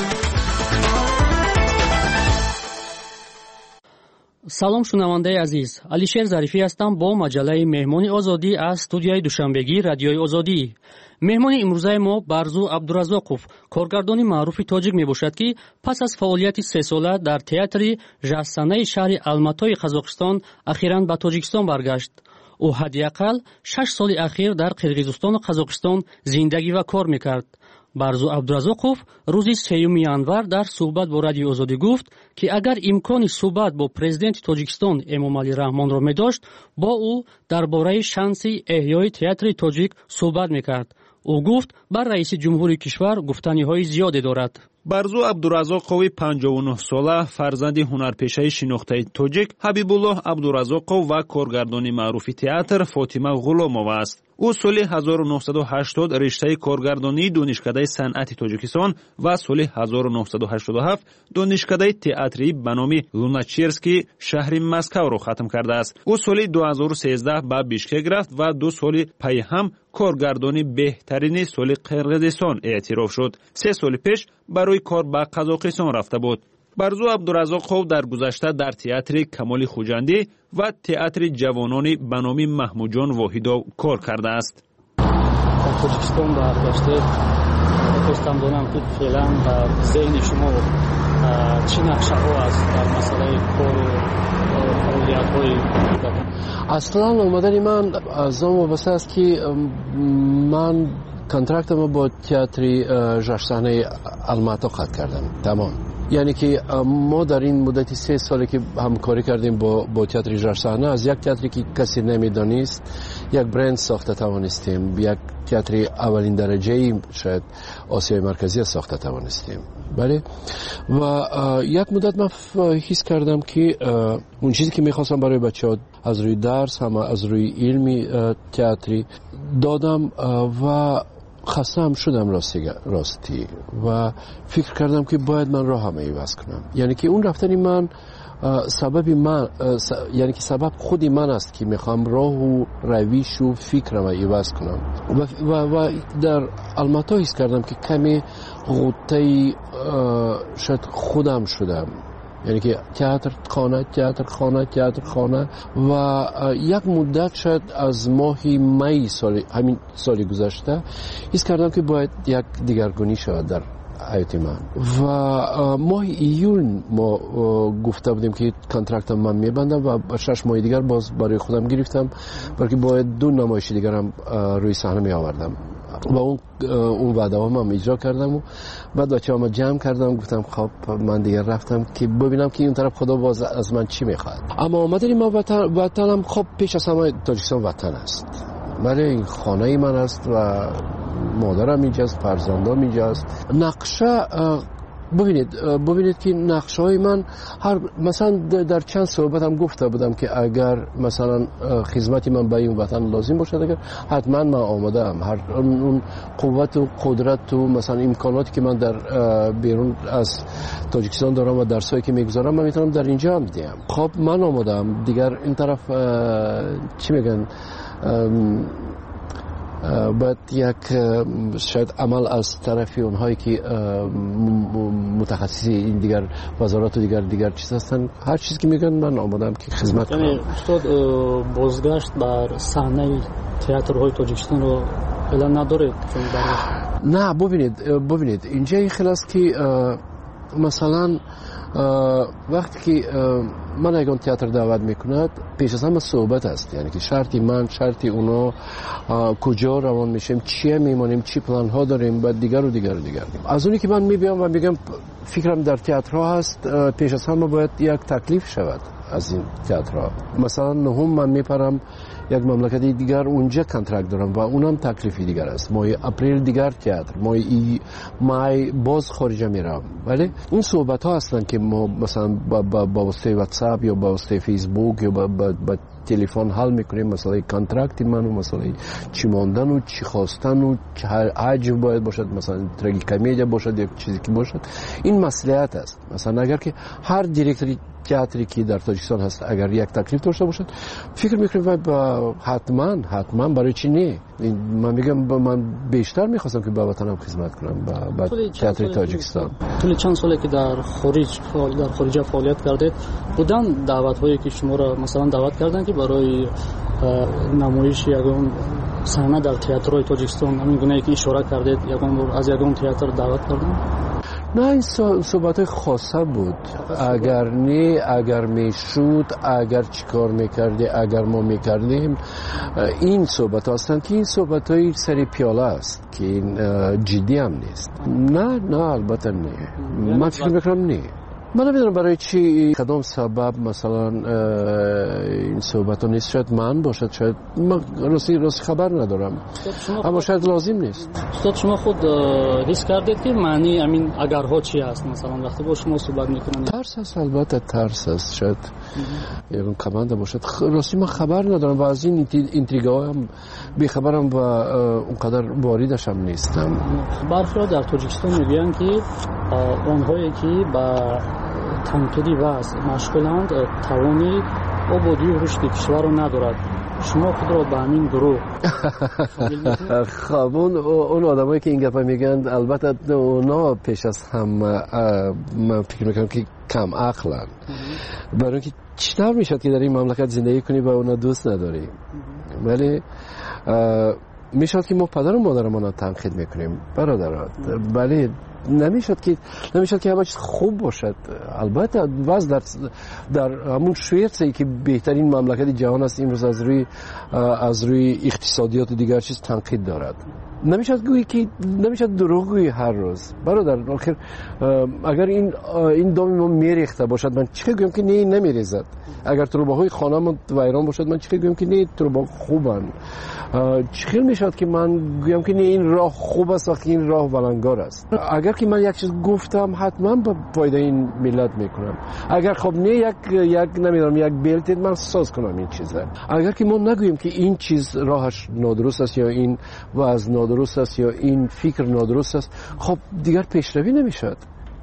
салом шунавандаи азиз, алишер зарифӣ ҳастам бо маҷалаи меҳмони озодӣ аз студияи душанбегии радиои озодӣ. меҳмони имрӯзаи мо Барзу Абдуразоқов, коргардони маъруфи тоҷик мебошад, ки пас аз фаъолияти 3 сола дар театри жаҳсанаи шаҳри Алматои Қазоқистон ахиран ба Тоҷикистон баргашт. ӯ ҳадиақал 6 соли ахир дар Қирғизистону Қазоқистон зиндагӣ ва кор мекард. Барзу Абдуразоқов рӯзи 3 январ дар суҳбат бо радиои озодӣ гуфт, ки агар имкони суҳбат бо президенти Тоҷикистон Эмомалӣ Раҳмонро медошт, бо ӯ дар бораи шанси эҳёи театри тоҷик суҳбат мекард. ӯ гуфт бар раиси ҷумҳури кишвар гуфтаниҳои зиёде дорад. барзу Абдуразоқови 59 сола фарзанди ҳунарпешаи шинохтаи тоҷик Ҳабибуллоҳ Абдуразоқов ва коргардони маъруфи театр Фотима Ғуломов аст. ӯ соли 1980 риштаи коргардонии донишкадаи санъати Тоҷикистон ва соли 1987 донишкадаи театрии ба номи Луначерский шаҳри Москавро хатм кардааст. ӯ соли 2013 ба Бишкек рафт ва 2 соли пай ҳам коргардони беҳтарини соли Қирғизистон эътироф шуд. 3 соли пеш барои кор ба Қазоқистон рафта буд. барзу Абдуразоқов дар гузашта дар театри Камоли Хуҷандӣ ва театри ҷавонони ба номи Маҳмуҷон Воҳидов кор кардааст. Дар Тоҷикистон баргаште хостам донам, ки феълан дар зеҳни шумо чӣ нақшаҳо аст дар масъалаи кору фаъолиятҳои? аслан омадани ман аз он вобаста аст, ки ман контрактамо бо театри ҷашсаҳнаи Алмато қатъ кардам. Тамом. یعنی که ما در این مدت 3 سالی که همکاری کردیم با تئاتر ژرصحنه از یک تئاتری که کسی نمیدانست یک برند ساخته توانستیم، یک تئاتر اولین درجه شاید آسیای مرکزی ساخته توانستیم. بله و یک مدت من حس کردم که اون چیزی که میخواستم برای بچه‌ها از روی درس هم از روی علمی تئاتری دادم و خسته هم شدم راستی و فکر کردم که باید من راه هم عوض کنم. یعنی که اون رفتن من یعنی که سبب خودی من است که میخوام راه و رویش و فکرم عوض کنم و در الماتا حس کردم که کمی غوطه شاید خودم شدم. یعنی که تئاتر خانه و یک مدت شد از ماه می همین سال گذشته حس کردم که باید یک دیگرگونی شود در حیات من و ماه ایول ما گفته بودیم که کنترکتم من میبندم و 6 ماه دیگر باز برای خودم گرفتم بلکه باید 2 نمایش دیگر هم روی صحنه می آوردم و اون وعده هم اجرا کردم و بعد بچه‌هام جمع کردم گفتم خب من دیگر رفتم که ببینم که این طرف خدا باز از من چی میخواد. اما آمدن ما وطنم خب پیش از همه تاجیکستان وطن است. برای این خانه من است و مادرم اینجاست، فرزندام اینجاست. نقشه ببینید که نقشه های من مثلا در چند صحبتم گفته بودم که اگر مثلا خدمتی من به این وطن لازم باشد اگر حتما من آماده ام. هر اون قوت و قدرت و مثلا امکاناتی که من در بیرون از تاجیکستان دارم و درسایی که میگذارم من میتونم در اینجا هم بدم. خب من آماده ام. دیگر این طرف چی میگن باید یک شاید عمل از طرف اونهایی که متخصصی این دیگر وزارات و دیگر چیز هستن هر چیزی که میگن من آمادم که خدمت کنم. یعنی استاد بازگشت بر صحنه تئاترهای تاجیکستان رو اعلان نداره؟ نه ببینید اینجا این خیلی است که مثلا وقتی که من اگه تئاتر دعوت میکند پیش از همه صحبت است. یعنی که شرطی من شرطی اونا کجا روان میشیم چیه میمانیم چی پلان ها داریم و دیگر از اونی که من میبیام و میگم فکرم در تئاترها هست پیش از همه باید یک تکلیف شود از این تئاترها. مثلا نهم من میپرم یک مملکت دیگر اونجا کنترکت دارم و اونم تکلیفی دیگر است. ماه اپریل دیگر تئاتر، مای باز خارج میرم. ولی اون صحبت ها هستن که ما مثلا با واسطه واتساپ یا با واسطه فیسبوک یا با تلفن حل میکنیم مسئله کانترکت من و مسئله چی ماندن و چی خواستن و چه حجم باید باشد، مثلا تراژیکمدیا باشد یا چیزی که باشد. این مصلحت است. مثلا اگر که هر دیرکتوری تئاتری که در تاجیکستان هست اگر یک تکلیف داشته باشد فکر میکنم حتما برای چی نه. من میگم من بیشتر میخواستم که به وطنم خدمت کنم به تئاتر تاجیکستان. طول چند ساله که در خارج فعالیت کردید بودن دعوت هایی که شما را مثلا دعوت کردن که برای نمایش یگان صحنه در تئاترهای تاجیکستان همین گونه که اشاره کردید از یگان تئاتر دعوت کردن؟ نه این صحبت خاصه بود. اگر میشود اگر چیکار میکردی اگر ما میکردیم این صحبت هستند که این صحبت های سری پیاله است که این جدی هم نیست. نه البته نه. من فکر میکنم نه. من نمیدونم برای چی کدام سبب مثلا این صحبت ها نیست. شاید من باشد شاید من راستی خبر ندارم اما شاید لازم نیست. استاد شما خود حس کردید که معنی همین اگرها چی هست؟ مثلا وقتی با شما صحبت میکنن ترس هست. البته ترس هست. شاید یکم کمانده باشد. راستی من خبر ندارم و از این اینتریگا هم بیخبرم و اونقدر واردش هم نیستم. برخی در تاجیکستان میگن که اونهایی که با تنقیدی وضع مشغولند توانی آبادی و رشد کشور رو ندارد. شما خود را به همین گروه خب اون آدمایی که این گپا میگن البته اونا پیش از هم من فکر میکنم که کم عقلن. برای اینکه چطور میشد که در این مملکت زندگی کنی و اونا دوست نداری؟ ولی میشد که ما پدر و مادرمان رو تنقید میکنیم برادرات، ولی نمیشد که همه چیز خوب باشد. البته وضع در همون شویتسی که بهترین مملکت جهان است امروز از روی اقتصادیات و دیگر چیز تنقید دارد. نمیشد دروغ گویی هر روز برادر. آخر اگر این دام ما میریخته باشد من چه گویم که نه نمیریزد. اگر تروباهای خانه‌مون ویران باشد من چه گویم که نه تروبا خوبن. چه میشد که من گویم که نه این راه خوب است و این راه ولنگار است. اگر که من یک چیز گفتم حتما به فایده این ملت میکنم. اگر خب نه یک نمیدونم یک بلتید من ساز کنم این چیزه. اگر که ما نگوییم که این چیز راهش نادرست است یا این وضع نادرست است یا این فکر نادرست است، خب دیگر پیشروی نمیشد.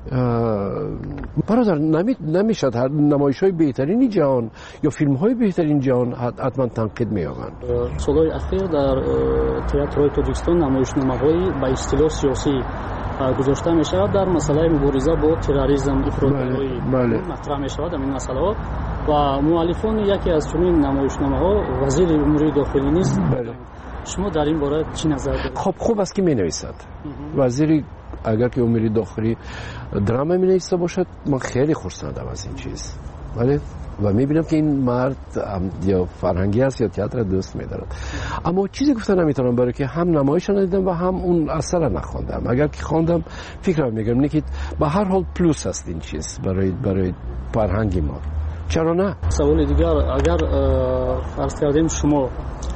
برادر نمیشد هر نمایش‌های بهترین جهان یا فیلم‌های بهترین جهان حتما تنقید می‌یابند. سال‌های اخیر در تئاترهای تاجیکستان نمایشنامه‌هایی با اصطلاح سیاسی گذاشته می‌شود در مسئله مبارزه با تروریسم افراط‌گرایی مطرح می‌شود. این مسئله و مؤلفان یکی از چنین نمایشنامه‌ها وزیر امور داخلی نیست. شما در این باره چی نظر دارید؟ خب خوب است که می‌نویسد. وزیری اگر که امور داخلی درام می‌نویسه باشد من خیلی خرسندم از این چیز. ولی و می‌بینم که این مرد یا فرهنگی است یا تئاتر دوست می‌دارد. اما چیزی گفتن نمی‌تونم برای که هم نمایش ندیدم و هم اون اثر را نخواندم. اگر که خواندم فکرم می‌کنم که به هر حال پلوس است این چیز برای فرهنگ ما. چرا نه؟ سوال دیگر اگر فرض کردیم شما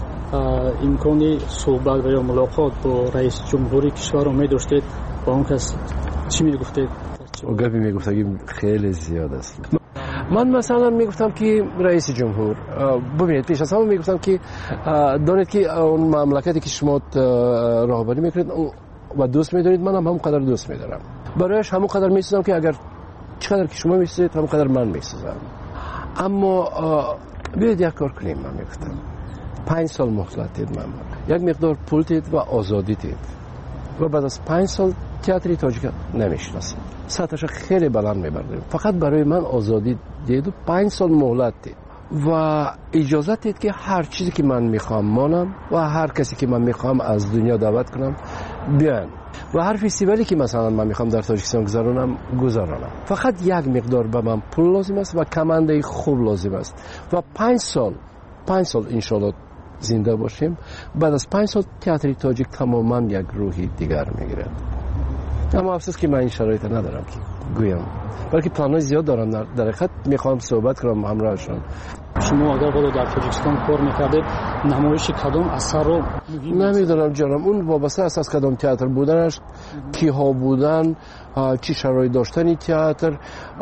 امکانی صحبت و یا ملاقات با رئیس جمهوری کشور رو می‌داشتید با اون کس چی میگفتید؟ گپی میگفتم خیلی زیاد است. من مثلا میگفتم که رئیس جمهور ببینید پیش از همه میگفتم که دانید که اون مملکتی که شما راهبری میکنید و دوست میدارید من هم همونقدر دوست میدارم. برایش همونقدر میسازم که اگر چقدر که شما میسازید همونقدر من میسازم. اما بیاید یک کار کنیم. من میگفتم 5 سال مهلت دید من یک مقدار پول دید و آزادی دید و بعد از 5 سال تئاتر تاجیک نمیشناسید. سطحش خیلی بلند میبردیم. فقط برای من آزادی دید و 5 سال مهلت دید و اجازه دید که هر چیزی که من میخوام مانم و هر کسی که من میخوام از دنیا دعوت کنم بیان و هر فستیوالی که مثلا من میخوام در تاجیکستان گذارانم. فقط یک مقدار به من پول لازم است و کمانده خوب لازم است و 5 سال انشالله زنده باشیم. بعد از 5 سال تئاتر تاجیک تماما یک روحی دیگر میگیرد. اما افسوس که من این شرایط ندارم که گویم، بلکه پلان‌های زیاد دارم. در حقیقت میخوام صحبت کنم همراهشون. شما اگر بالا در تاجیکستان کار میکردید نمایش کدام اثر رو نمیدونم جانم، اون وابسته است از کدام تئاتر بودنش، کیها بودن، چی شرایط داشتنی تئاتر،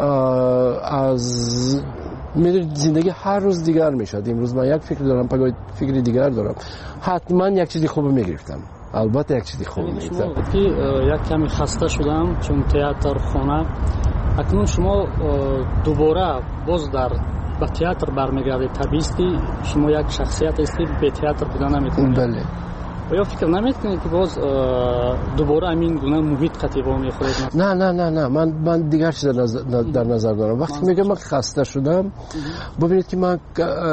از میدونید زندگی هر روز دیگر میشد. امروز من یک فکر دارم، پگاه فکری دیگر دارم. حتما یک چیزی خوب میگرفتم. البته یک چیزی خوب میگرفتم. یک کمی خسته شدم چون تئاتر خانه اکنون شما دوباره باز به تئاتر برمیگردید. طبیعی شما یک شخصیت هستید، به تئاتر بودن نمیتونید. بله. یا فکر نمیکنید که باز دوباره همین گونه محیط قطیبا میخورید؟ نه من دیگر چیز در نظر دارم. وقتی میگم من خسته شدم، ببینید که من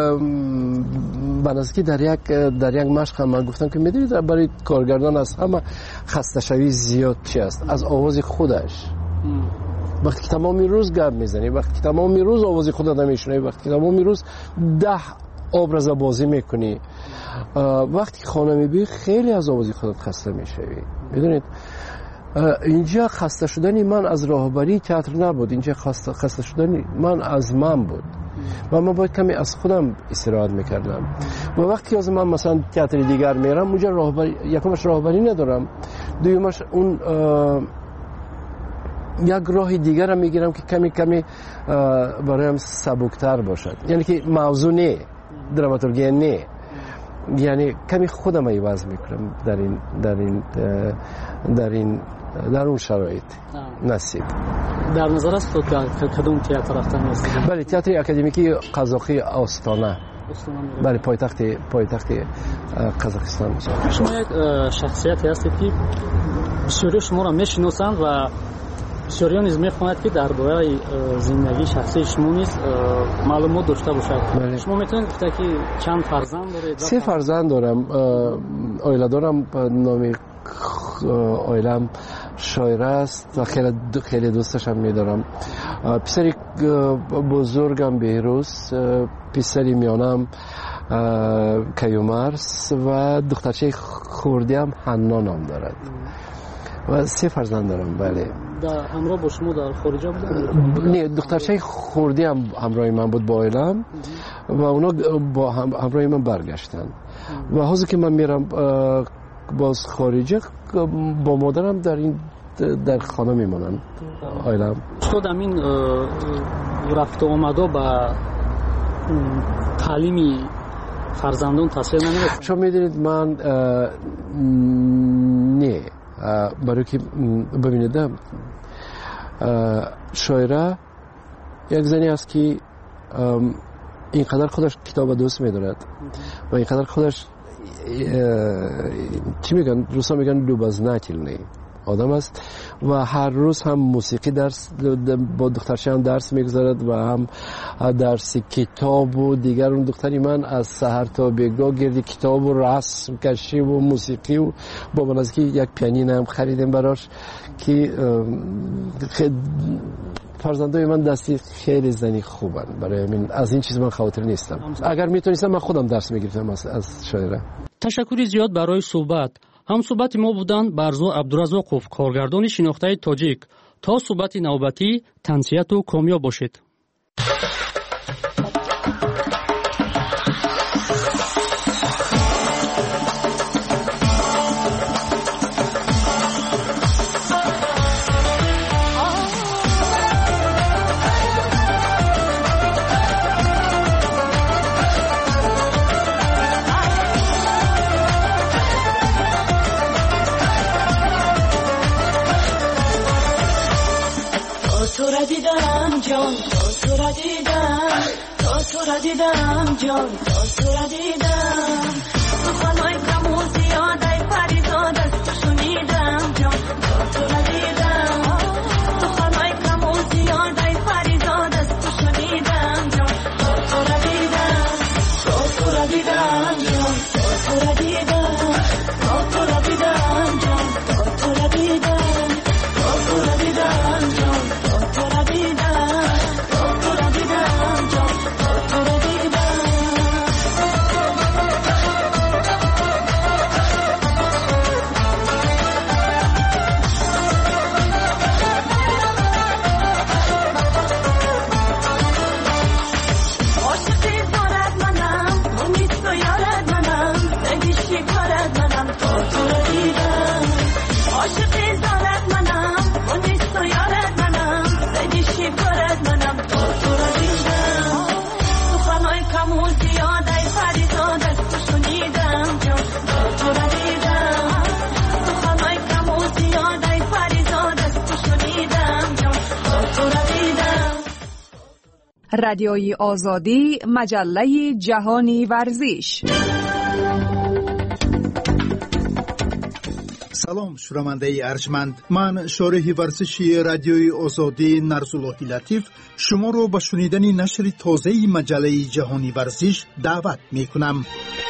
بنظری در یک مشق هم من گفتم که میدونید برای کارگردان از همه خسته شوی زیاد چی است؟ از آواز خودش. وقتی که تمامی روز گپ میزنی، وقتی که تمامی روز آواز خودت نمیشنوی، وقتی که تمامی روز 10 ابراز بازی میکنی، وقتی که خانه میبینی خیلی از آواز خودت خسته میشوی. میدونید اینجا خسته شدنی من از راهبری تئاتر نبود، اینجا خسته شدنی من از من بود و من باید کمی از خودم استراحت میکردم. و وقتی از من مثلا تئاتر دیگر میرم، اونجا راهبری، یکمش راهبری ندارم، دومش اون یک راه دیگر هم میگیرم که کمی برایم سبکتر باشد، یعنی که موضوع نه، دراماتورگی نه، یعنی کمی خودم عوض میکنم در اون شرایط. نصیب در نظر است تو کدوم تئاتر رفتن هستید؟ بله، تئاتر اکادمیکی قزاقی آستانه. بله، پایتخت قزاقستان. شما یک شخصیتی هستید که بسیاری شما را میشناسند و بسیاری نیز میخواهند که درباره زندگی شخصی شما نیز معلومات داشته باشد. شما میتونید گفته که چند فرزند دارید؟ 3 فرزند دارم. آیله دارم، نام آیلم شایره است و خیلی دوستش هم میدارم. پسری بزرگم بهروز، پسری میانم کیومرس و دخترچه خوردی هم حنا نام دارد. و 3 فرزند دارم. بله. همراه با شما در خارج بودن؟ نه، دخترچه خوردی هم همراه من بود با عائلم و اونا با همراه من برگشتن و حاضر که من میرم باز خارجه با مادرم در خانه میمونن عائلم. خود همین رفت و آمده با تعلیمی فرزندان تاثیر نمیرسه؟ شما میدونید من نه، برای که ببینید شایره یک زنی است که اینقدر خودش کتاب دوست میدارد و اینقدر خودش چی میگن روسا میگن دوبازنکلنی آدم است و هر روز هم موسیقی درس با دخترش هم درس میگذارد و هم درس کتاب و دیگر. اون دختری من از سحر تا بگاه گردی کتاب و رسم کشی و موسیقی و با منازکی یک پیانین هم خریدیم براش که فرزندای من دستی خیلی زنی خوبن. برای من از این چیز من خاطر نیستم. اگر میتونستم من خودم درس میگرفتم از شاعره. تشکری زیاد برای صحبت. هم صحبت ما بودند برزو عبدالرزاقوف، کارگردان شناخته تاجیک. تا صحبت نوبتی، تنسیت و کامیاب باشید. جان تو را دیدم، تو را دیدم جان تو را دیدم، تو خانای کم و زیاده فریزاد از تو شنیدم جان تو را دیدم، تو خانای کم و زیاده فریزاد از تو شنیدم جان تو را دیدم، تو را دیدم جان تو را دیدم، تو را دیدم جان تو را دیدم، تو را دیدم جان تو را دیدم. رادیوی آزادی، مجله جهانی ورزش. سلام شنونده ارجمند، من شارح ورزشی رادیوی آزادی نرزاللهی لطیف شما رو به شنیدن نشر تازه مجله جهانی ورزش دعوت می کنم.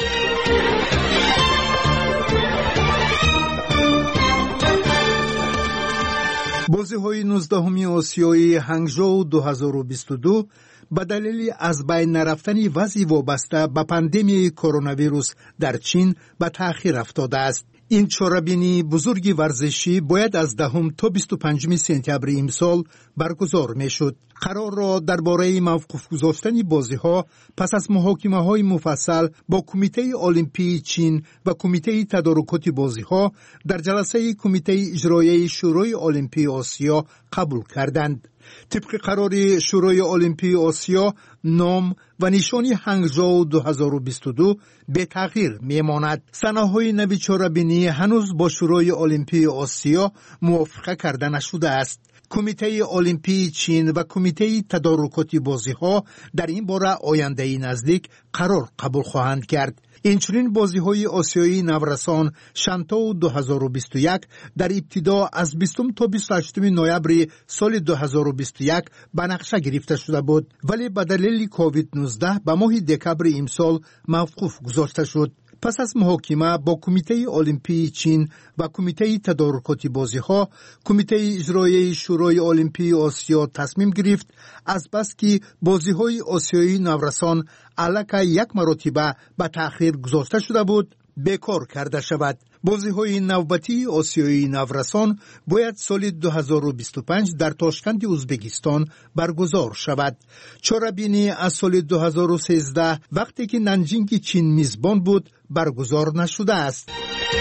بازی‌های 19 آسیایی هنگژو 2022 به دلیل از بین نرفتن وضع وابسته به پاندمی کرونا ویروس در چین به تأخیر افتاده است. این چاره‌بینی بزرگ ورزشی باید از 10 تا 25 سپتامبر امسال برگزار می‌شد. قرار را درباره موقوف گذاشتن بازی‌ها پس از محاکمه‌های مفصل با کمیته المپی چین و کمیته تدارکات بازی‌ها در جلسه کمیته اجرایی شورای المپی آسیا قبول کردند. طبق قرار شورای المپی آسیا، نام و نشانی هنگژو 2022 به تغییر میماند. صحنه‌های نوی چاره‌بینی هنوز با شورای المپی آسیا موافقه کرده نشده است. کمیته المپی چین و کمیته تدارکات بازی‌ها در این باره آینده نزدیک قرار قبول خواهند کرد. اینچنین بازی‌های آسیایی نورسان شانتو 2021 در ابتدا از 20 تا 28 نوامبر سال 2021 به نقشه گرفته شده بود، ولی به دلیل کووید 19 به ماه دکمبر امسال موقوف گذاشته شد. پس از محاکمه با کمیته المپی چین و کمیته تدارکات بازی‌ها، کمیته اجرایی شورای المپی آسیا تصمیم گرفت از بس که بازی‌های آسیایی نورسان علاقه یک مرتبه به تأخیر گذاشته شده بود بیکار کرده شود. بازی‌های نوبتی آسیایی نورسان باید سال 2025 در تاشکند ازبکستان برگزار شود. چاره‌بینی از سال 2013 وقتی که نانجینگ چین میزبان بود برگزار نشده است.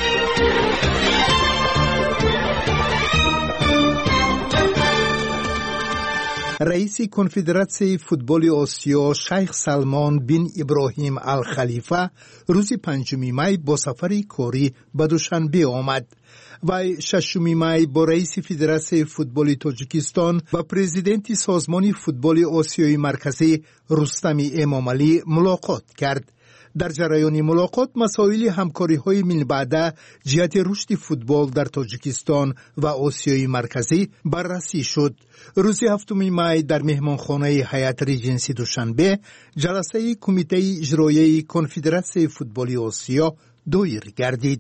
رئیس کنفدراسیون فوتبال آسیا شیخ سلمان بن ابراهیم الخلیفه روز 5 می با سفر کاری به دوشنبه آمد و 6 می با رئیس فدراسیون فوتبال تاجیکستان و پرزیدنت سازمان فوتبال آسیای مرکزی رستم امامعلی ملاقات کرد. در جریان ملاقات مسائل همکاری‌های من بعد جهت رشد فوتبال در تاجیکستان و آسیای مرکزی بررسی شد. روز 7 می در مهمانخانه هیئت ریجنسی دوشنبه جلسه کمیته اجرایی کنفدراسیون فوتبال آسیا دایر گردید.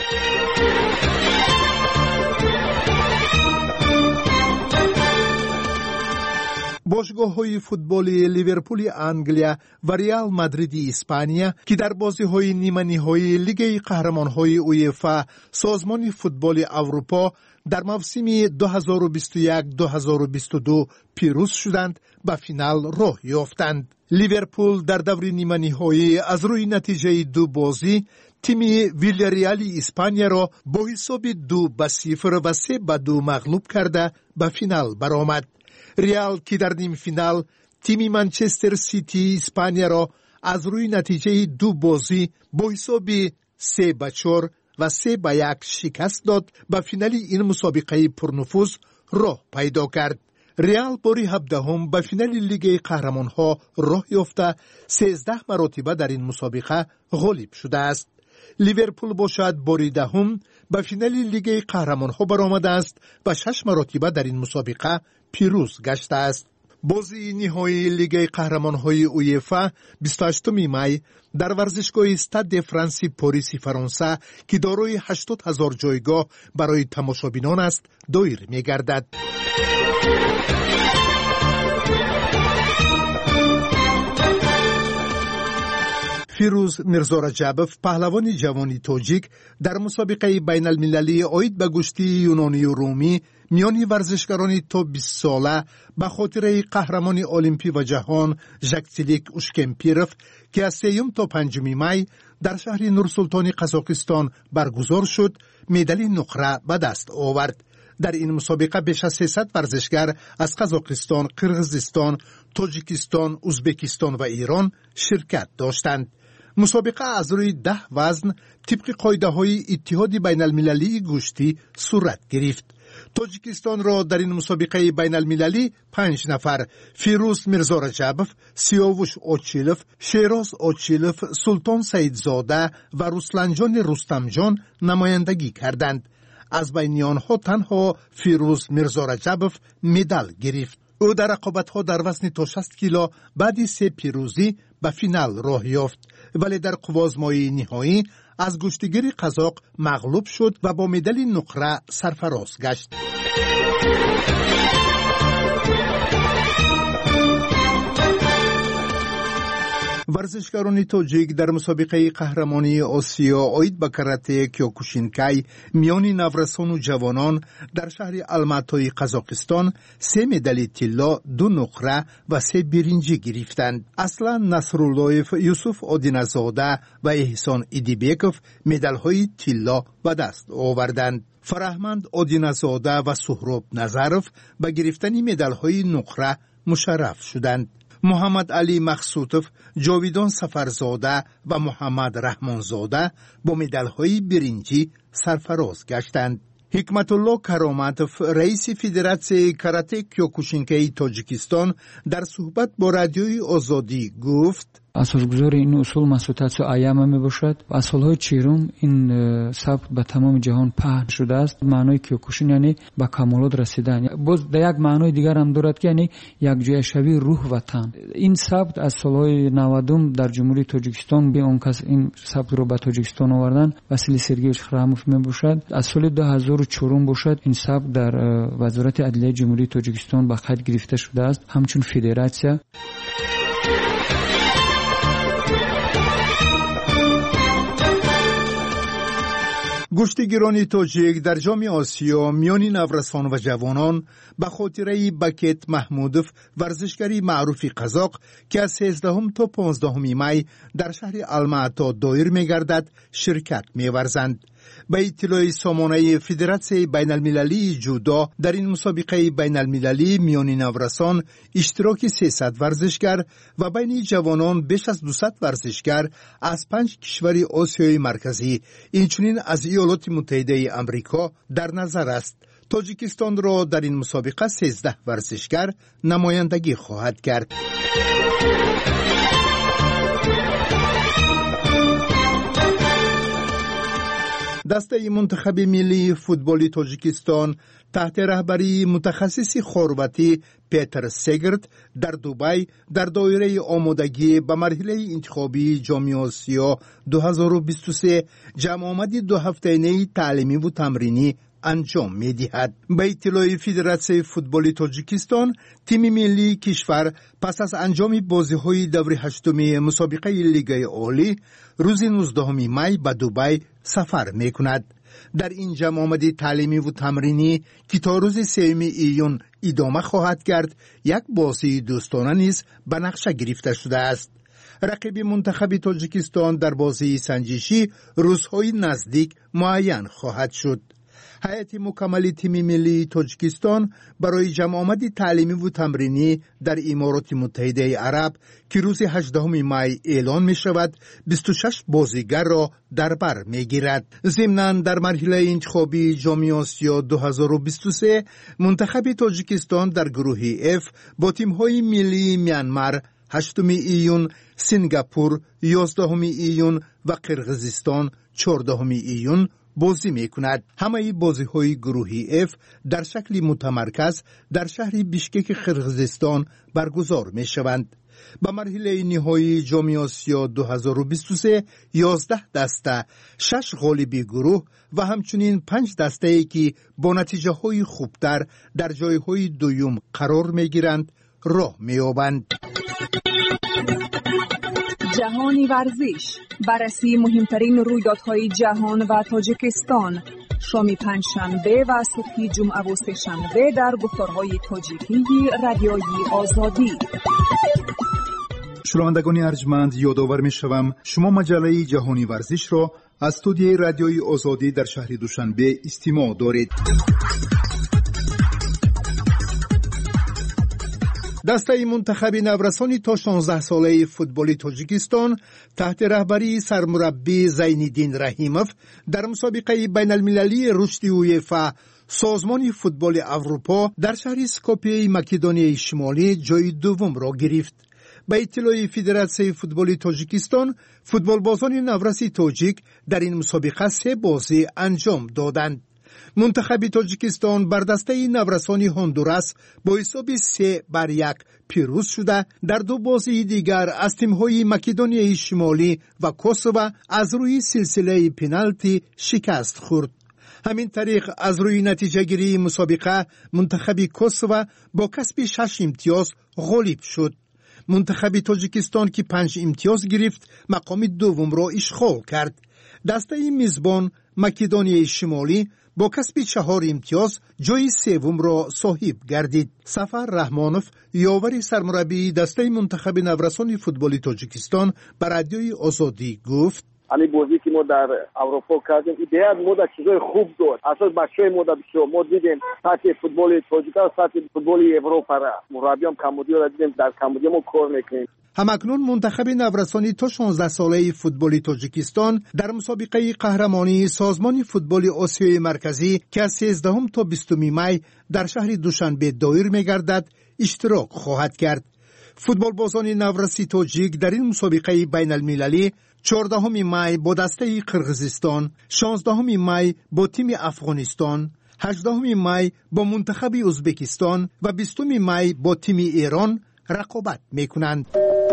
باشگاه‌های فوتبال لیورپول انگلیا و ریال مادرید اسپانیا که در بازی‌های نیمه‌نهایی لیگ قهرمان‌های اویفا سازمان فوتبال اروپا در موسم 2021-2022 پیروز شدند به فینال راه یافتند. لیورپول در دور نیمه‌نهایی از روی نتیجه 2 بازی تیم ویلیاریال اسپانیا را با حساب 2-0 و 3-2 مغلوب کرده به فینال برآمد. ریال که در نیم فینال تیم منچستر سیتی اسپانیا را از روی نتیجه 2 بازی با حساب 3-4 و 3-1 شکست داد به فینال این مسابقه پرنفوذ راه پیدا کرد. ریال باری 17 به فینال لیگ قهرمان‌ها راه یافته 13 مرتبه در این مسابقه غالب شده است. لیورپول باشد باری 10 به فینال لیگ قهرمان‌ها برآمده است و 6 مرتبه در این مسابقه پیروز گشته است. بازی نهایی لیگ قهرمان‌های اویفا 28 می در ورزشگاه استاد فرانسی پاریس فرانسه که دارای 80,000 جایگاه برای تماشابینان است دایر می‌گردد. فیروز میرزا رجبوف پهلوان جوانی تاجیک در مسابقه بین المللی عاید به گشتی یونانی و رومی میان ورزشکاران تا 20 ساله به خاطر قهرمان المپی و جهان ژاکتلیک اوشکمپیروف که از 3 تا 5 می در شهر نورسلطان قزاقستان برگزار شد مدال نقره به دست آورد. در این مسابقه بیش از 300 ورزشگر از قزاقستان، قرغیزستان، تاجیکستان، ازبکستان و ایران شرکت داشتند. مسابقه از روی 10 وزن طبق قاعده‌های اتحاد بین المللی گوشتی صورت گرفت. توجیکستان را در این مسابقه بین المللی 5 نفر فیروز میرزا رجبوف، سیاوش اوچیلوف، شیراز اوچیلوف، سلطان سیدزاده و رسلانجان رستمجان نمایندگی کردند. از بین آنها تنها فیروز میرزا رجبوف مدال گرفت. او در رقابت‌ها در وزن تا 60 کیلو بعد 3 پیروزی به فینال راه یافت، ولی در قوازمایی نهایی از گشتیگیر قزاق مغلوب شد و با مدال نقره سرفراز گشت. ورزشکاران تاجیک در مسابقه قهرمانی آسیا آید به کاراته کیوکوشینکای میان نورسان و جوانان در شهر الماتای قزاقستان 3 مدال طلا، 2 نقره و 3 برنجی گرفتند. اصلا نصراللهیف، یوسف آدینزاده و احسان ایدیبیکوف مدال‌های طلا به دست آوردند. فرهمند آدینزاده و سهراب نظرف به گرفتن مدال‌های نقره مشرف شدند. محمد علی مقصودوف، جاویدان سفرزاده و محمد رحمانزاده با مدال‌های برنجی سرفراز گشتند. حکمت الله کرامتوف، رئیس فدراسیون کاراته کیوکوشینکای تاجیکستان، در صحبت با رادیوی آزادی گفت: اساسگذار این اصول مسئولیت ایام می باشد. از سالهای چهارم این سبک به تمام جهان پهن شده است. معنای کیوکوشین یعنی به کمالات رسیدن. باز در یک معنای دیگر هم دارد که یعنی یک جای شوی روح و تن. این سبک از سالهای 90 در جمهوری تاجیکستان به اون کس این سبک رو به تاجیکستان آوردن واسیلی سرگیویچ خراموف می باشد. از سال 2004 باشد این سبک در وزارت عدلیه جمهوری تاجیکستان به قید گرفته شده است. همچون فدراسیون گشتیگیران تاجیک در جام آسیا میان نورسان و جوانان به خاطره بکت محمودوف، ورزشکاری معروف قزاق که از 13 تا 15 می در شهر الماتا دایر می‌گردد شرکت می‌ورزند. به اطلاع سامانه فدراسیون بین المللی جودو، در این مسابقه بین المللی میان نورسان اشتراک 300 ورزشگر و بین جوانان بیش از 200 ورزشگر از 5 کشور آسیای مرکزی، اینچنین از ایالات متحده آمریکا در نظر است. تاجیکستان را در این مسابقه 13 ورزشگر نمایندگی خواهد کرد. دسته منتخب ملی فوتبال تاجیکستان تحت رهبری متخصص خرواتی پیتر سگرد در دبی در دایره آمادگی به مرحله انتخابی جام آسیا 2023 جمع آمدی 2 هفته‌ای تعلیمی و تمرینی انجام می‌دهد. به اطلاع فدراسیون فوتبال تاجیکستان، تیم ملی کشور پس از انجام بازی‌های دور هشتم مسابقه لیگ عالی روز 19 می به دبی سفر می‌کند. در این جمع آمدی تعلیمی و تمرینی که تا روز 3 ایون ادامه خواهد کرد، یک بازی دوستانه نیز به نقشه گرفته شده است. رقیب منتخب تاجیکستان در بازی سنجشی روزهای نزدیک معین خواهد شد. هیئت مکمل تیم ملی تاجیکستان برای جمع آمدی تعلیمی و تمرینی در امارات متحده عرب که روز 18 می اعلان می شود 26 بازیگر را در بر می گیرد. ضمناً در مرحله انتخابی جام آسیا 2023 منتخب تاجیکستان در گروه F با تیم‌های ملی میانمار 8 ایون، سنگاپور 11 ایون و قرقیزستان 14 ایون بازی می کند. همه بازی های گروهی F در شکل متمرکز در شهر بیشکک قرقیزستان برگزار می شوند. به مرحله نهایی جام آسیا 2023 11 دسته، 6 غالبی گروه و همچنین 5 دسته ای که با نتیجه های خوبتر در جای های دوم قرار می گیرند راه می یابند. جهانی ورزش، بررسی مهمترین رویدادهای جهان و تاجیکستان، شام پنجشنبه و صبح جمعه و سه‌شنبه در گفتارهای تاجیکی رادیوی آزادی. شنوندگان ارجمند، یادآور می‌شوم شما مجله جهانی ورزش را از استودیوی رادیوی آزادی در شهر دوشنبه استماع دارید. دسته منتخب نورسان تا 16 ساله فوتبال تاجیکستان تحت رهبری سرمربی زینالدین رحیموف در مسابقه بین المللی رشد اویفا سازمان فوتبال اروپا در شهر اسکوپیه مکدونیای شمالی جای دوم را گرفت. به اطلاع فدراسیون فوتبال تاجیکستان، فوتبالبازان نورسی تاجیک در این مسابقه 3 بازی انجام دادند. منتخب تاجیکستان بر دسته نورسان هندوراس با حساب 3-1 پیروز شده. در 2 بازی دیگر از تیم‌های مکدونیای شمالی و کوسوو از روی سلسله پنالتی شکست خورد. همین طریق از روی نتیجه گیری مسابقه منتخب کوسوو با کسب 6 امتیاز غالب شد. منتخب تاجیکستان که 5 امتیاز گرفت مقام دوم را اشغال کرد. دسته میزبان مکدونیای شمالی با کسب 4 امتیاز جای سوم را صاحب گردید. سفر رحمانوف یاور سرمربی دسته منتخب نورسان فوتبال تاجیکستان به رادیوی آزادی گفت: همین بازی که ما در اروپا کردیم ایده ما در چیزای خوب داشت. اساس بچهای ما در ما دیدیم سطح فوتبال تاجیکستان سطح فوتبال اروپا را مربیام کمبودی را دیدیم، در کمبودی ما کار میکنیم. همکنون منتخب نورسانی تا 16 ساله فوتبال تاجیکستان در مسابقه قهرمانی سازمان فوتبال آسیای مرکزی که از 13 تا 20 می در شهر دوشنبه دایر می‌گردد اشتراک خواهد کرد. فوتبالبازان نورسی تاجیک در این مسابقه بین المللی 14 می با دسته قرغیزستان، 16 می با تیم افغانستان، 18 می با منتخب ازبکستان و 20 می با تیم ایران رقابت میکنند.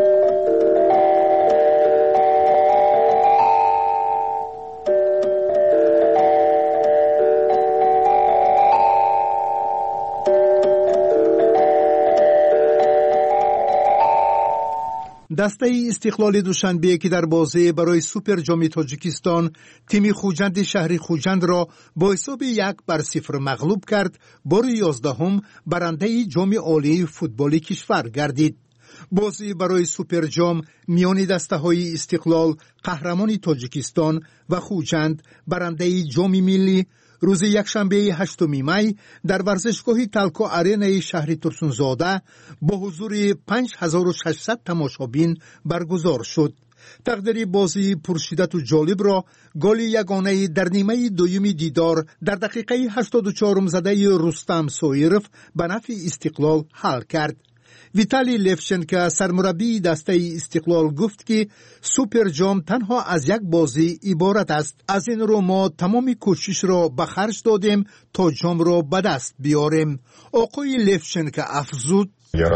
دسته استقلال دوشنبه که در بازی برای سوپر جام تاجیکستان تیم خوجند شهر خوجند را با حساب 1-0 مغلوب کرد، بار 11 برنده جام عالی فوتبال کشور گردید. بازی برای سوپر جام میان دسته های استقلال قهرمان تاجیکستان و خوجند برنده جام ملی روز یکشنبه 8 می در ورزشگاه تلکو آرینای شهر ترسونزاده با حضور 5600 تماشابین برگزار شد. تقدیر بازی پرشدت و جالب را گل یگانه در نیمه دوم دیدار در دقیقه 84 زده رستم سویرف به نفع استقلال حل کرد. ویتالی لفچنکا سرمربی دسته استقلال گفت که سوپر جام تنها از یک بازی عبارت است. از این رو ما تمام کوشش را به خرج دادیم تا جام را به دست بیاریم. آقای لفچنکا افزود: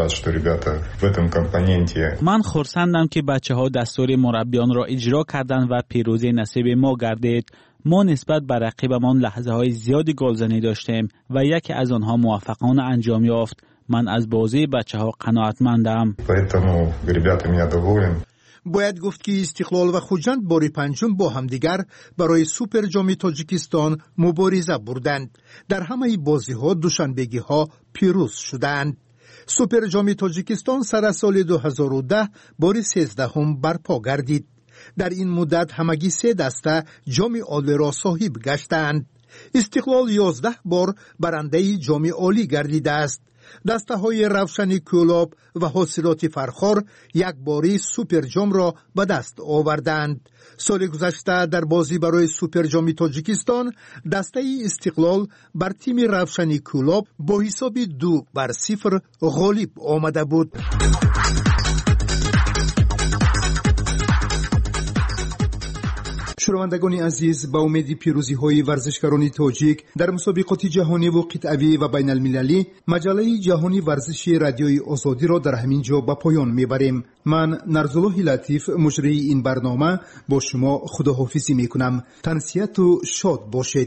من خرسندم که بچه ها دستور مربیان را اجرا کردند و پیروزی نصیب ما گردید. ما نسبت به رقیبمان لحظه های زیادی گلزنی داشتیم و یکی از آنها موفقانه انجام یافت. من از بازی بچه ها قناعتمندم. باید گفت که استقلال و خوجند بار پنجم با همدیگر برای سوپر جام تاجیکستان مبارزه بردند. در همه بازی ها دوشنبگی ها پیروز شدند. سوپر جام تاجیکستان سر سال 2010 بار 13 برپا گردید. در این مدت همگی 3 دسته جام عالی را صاحب گشتند. استقلال 11 بار برنده جام عالی گردیده است. دسته های روشن کولاب و حاصلات فرخار یک باری سوپر جام را به دست آوردند. سال گذشته در بازی برای سوپر جام تاجیکستان دسته استقلال بر تیم روشن کولاب با حساب 2-0 غالب آمده بود. شنوندگان عزیز، با امید پیروزی های ورزشکاران تاجیک در مسابقات جهانی و قطعی و بین المللی، مجله جهانی ورزشی رادیوی آزادی را در همین جا به پایان میبریم. من نرزالله لطیف مجری این برنامه با شما خداحافظی میکنم. تنسیت و شاد باشید.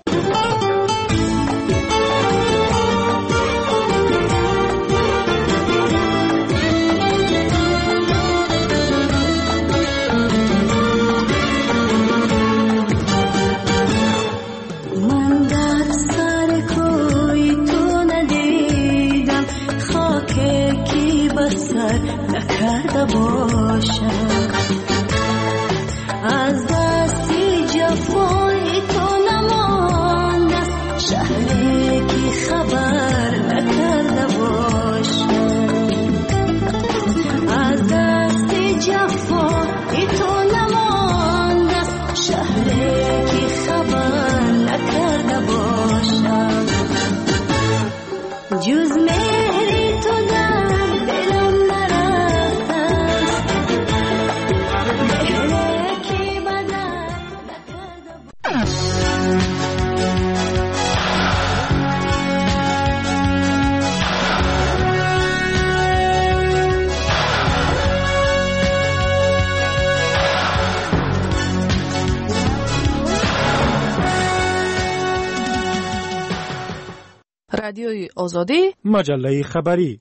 از دستی جفای تو نماند است، شهری که خبر نکرده باشم. از دستی جفای تو نماند است، شهری که خبر نکرده باشم. جز مهری تو در دلم نرفت است مهره که بدل رادیوی آزادی مجله خبری.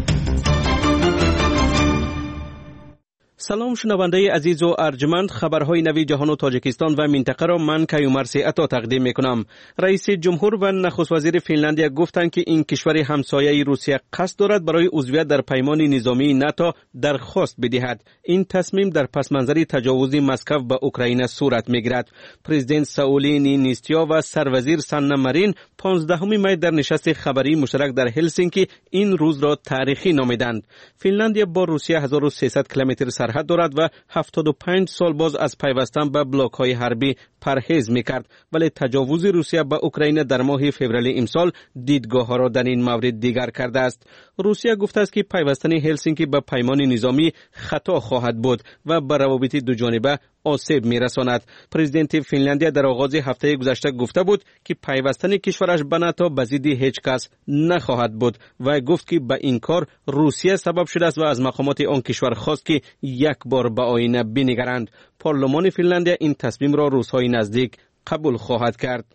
سلام شنونده عزیز و ارجمند، خبرهای نوی جهان و تاجیکستان و منطقه را من کیومرث عطا تقدیم میکنم. رئیس جمهور و نخست وزیر فنلندیا گفتند که این کشور همسایه روسیه قصد دارد برای عضویت در پیمان نظامی ناتو درخواست بدهد. این تصمیم در پس منظر تجاوز مسکو به اوکراین صورت میگیرد. پرزیدنت سائولی نینیستیا و سروزیر ساننا مارین 15 می در نشست خبری مشترک در هلسینکی این روز را تاریخی نامیدند. فنلندیا با روسیه 1300 کیلومتر سرحد دارد و 75 سال باز از پیوستن به بلاک‌های حربی پرهیز می‌کرد، ولی تجاوز روسیه به اوکراین در ماه فوریه امسال دیدگاه‌ها را در این مورد دیگر کرده است. روسیه گفته است که پیوستن هلسینکی به پیمان نظامی خطا خواهد بود و به روابط دو جانبه آسیب می‌رساند. پرزیدنت فنلندیا در آغاز هفته گذشته گفته بود که پیوستن کشورش به ناتو به ضد هیچ کس نخواهد بود و گفت که به این کار روسیه سبب شده است و از مقامات آن کشور خواست که یک بار به آینه بنگرند. پارلمان فنلندیا این تصمیم را روزهای نزدیک قبول خواهد کرد.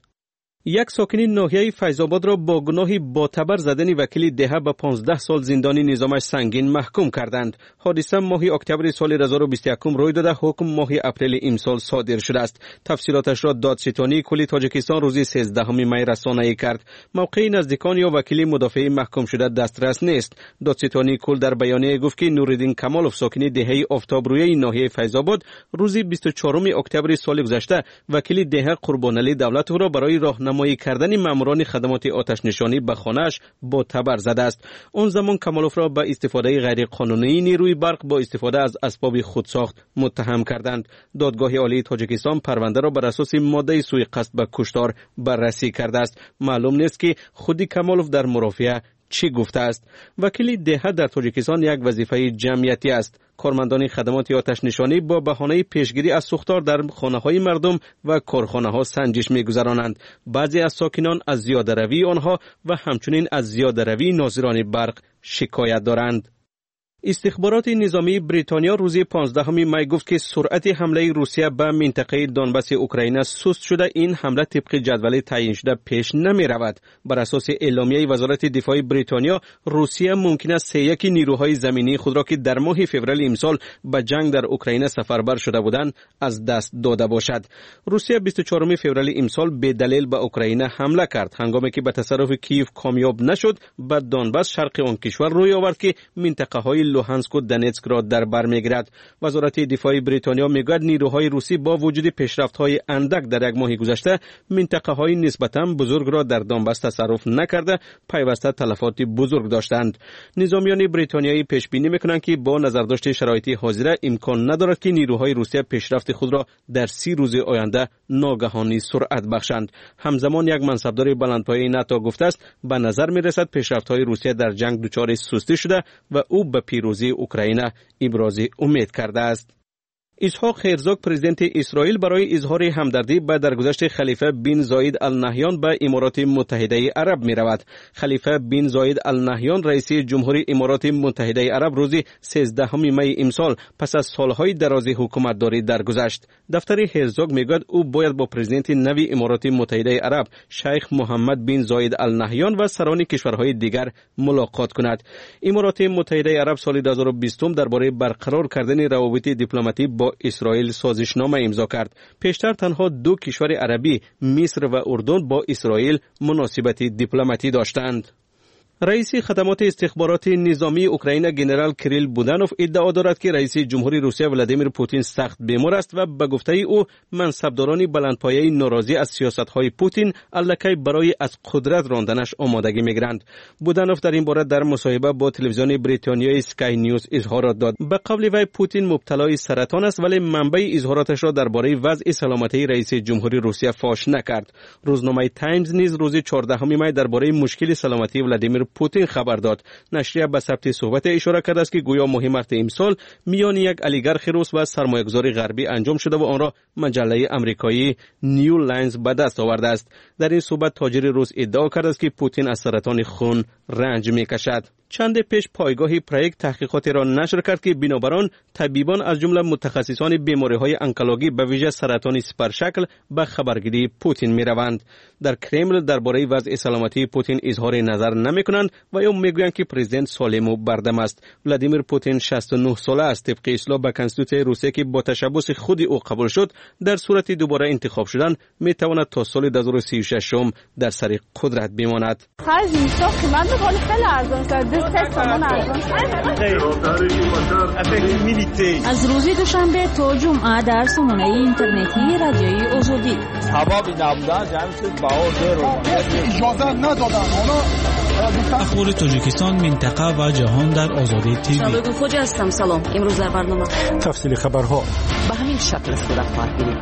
یک ساکن ناحیه فیض‌آباد را با گناه باطبر زدن وکیل دهه به 15 سال زندانی نظامش سنگین محکوم کردند. حادثه ماه اکتبر سال 2021 روی داده، حکم ماه اپریل امسال صادر شده است. تفصیلاتش را دادستانی کل تاجیکستان روز 13 می رسانه‌ای کرد. موقع نزدیکان یا وکیل مدافع محکوم شده دسترس نیست. دادستانی کل در بیانیه گفت که نوردین کمالوف ساکن دهه آفتابرویه ناحیه فیض‌آباد روز 24 اکتبر سال گذشته وکیل دهه قربانعلی دولت را برای راهنمایی کردن ماموران خدمات آتش نشانی به خانه‌اش با تبر زده است. اون زمان کمالوف را به استفاده غیر قانونی نیروی برق با استفاده از اسباب خودساخت متهم کردند. دادگاه عالی تاجیکستان پرونده را بر اساس ماده سوء قصد به کشتار بررسی کرده است. معلوم نیست که خودی کمالوف در مرافعه چی گفته است. وکیل دهه در تاجیکستان یک وظیفه جمعیتی است. کارمندان خدمات آتش نشانی با بهانه پیشگیری از سوختار در خانه‌های مردم و کارخانه‌ها سنجش می‌گذرانند. بعضی از ساکنان از زیاده‌روی آنها و همچنین از زیاده‌روی ناظران برق شکایت دارند. استخبارات نظامی بریتانیا روز 15 می گفت که سرعت حمله روسیه به منطقه دونباس اوکراین سست شده. این حمله طبق جدول تعیین شده پیش نمی رود. بر اساس اعلامیه وزارت دفاع بریتانیا، روسیه ممکن است یک نیروهای زمینی خود را که در ماه فوریه امسال به جنگ در اوکراین سفربر شده بودند از دست داده باشد. روسیه 24 فوریه امسال به دلیل به اوکراین حمله کرد. هنگامی که به تصرف کیف کامیاب نشد، به دونباس شرق آن کشور روی آورد که منطقه های لوهانسک و دنتسک را در بر میگیرد. وزارت دفاع بریتانیا میگوید نیروهای روسی با وجود پیشرفت‌های اندک در یک ماه گذشته منطقه‌های نسبتاً بزرگ را در دونباس تصرف نکرده پیوسته تلفات بزرگ داشتند. نظامیان بریتانیایی پیش بینی میکنند که با نظرداشت شرایط حاضره امکان ندارد که نیروهای روسیه پیشرفت خود را در 30 روز آینده ناگهانی سرعت بخشند. همزمان یک منصبدار بلندپایه ناتو گفته است به نظر میرسد پیشرفت‌های روسیه در جنگ دچار سستی شده و او به پیروزی اوکراین ابراز امید کرده است. اسحاق هرزوگ پرزیدنت اسرائیل برای اظهار همدردی به درگذشت خلیفه بن زاید النهیان به امارات متحده عرب می رود. خلیفه بن زاید النهیان رئیس جمهوری امارات متحده عرب روز 13 می امسال پس از سالهای درازی حکومتداری درگذشت. دفتر هرزوگ می گوید او باید با پرزیدنت نوی امارات متحده عرب شیخ محمد بن زاید النهیان و سران کشورهای دیگر ملاقات کند. امارات متحده عرب سال 2020 درباره برقرار کردن روابط دیپلماتیک با اسرائیل سازشنامه امضا کرد. پیشتر تنها دو کشور عربی مصر و اردن با اسرائیل مناسبت دیپلماتی داشتند. رئیس خدمات استخبارات نظامی اوکراین جنرال کریل بودانوف ادعا دارد که رئیس جمهوری روسیه ولادیمیر پوتین سخت بیمار است و به گفته او منصبداران بلندپایه ناراضی از سیاست‌های پوتین الکی برای از قدرت راندنش آمادگی می‌گیرند. بودانوف در این باره در مصاحبه با تلویزیون بریتانیایی اسکای نیوز اظهارات داد. به قول وی پوتین مبتلای سرطان است، ولی منبع اظهاراتش را درباره وضع سلامتی رئیس جمهوری روسیه فاش نکرد. روزنامه تایمز نیز روز 14 می درباره مشکل سلامتی ولادیمیر پوتین خبر داد. نشریه به ثبت صحبت اشاره کرده است که گویا مهم مارت امسال میان یک الیگارخ روس و سرمایه‌گذار غربی انجام شده و آن را مجله آمریکایی نیو لاینز به دست آورده است. در این صحبت تاجر روس ادعا کرده است که پوتین از سرطان خون رنج میکشد. چند پیش پایگاه پرایگ تحقیقاتی را نشر کرد که بنابر آن طبیبان از جمله متخصصان بیماری‌های انکولوژی به ویژه سرطان سپرشکل به خبرگیری پوتین می‌روند. در کرمل درباره وضع سلامتی پوتین اظهار نظر نمی‌کنند و یا می‌گویند که پرزیدنت سالم و بردم است. ولادیمیر پوتین 69 ساله است. طبق اصلاح به کنستیتوسیون روسیه که با تشبث خود او قبول شد، در صورت دوباره انتخاب شدن می‌تواند تا سال 2036 در سر قدرت بماند. از روز دوشنبه تا جمعه در سامانه اینترنتی رادیوی آزادی. اخبار تاجیکستان، منطقه و جهان در آزادی تیوی. شبکه خوجا هستم. سلام. امروز در برنامه تفصیل خبرها به همین شکل صورت خواهد گرفت.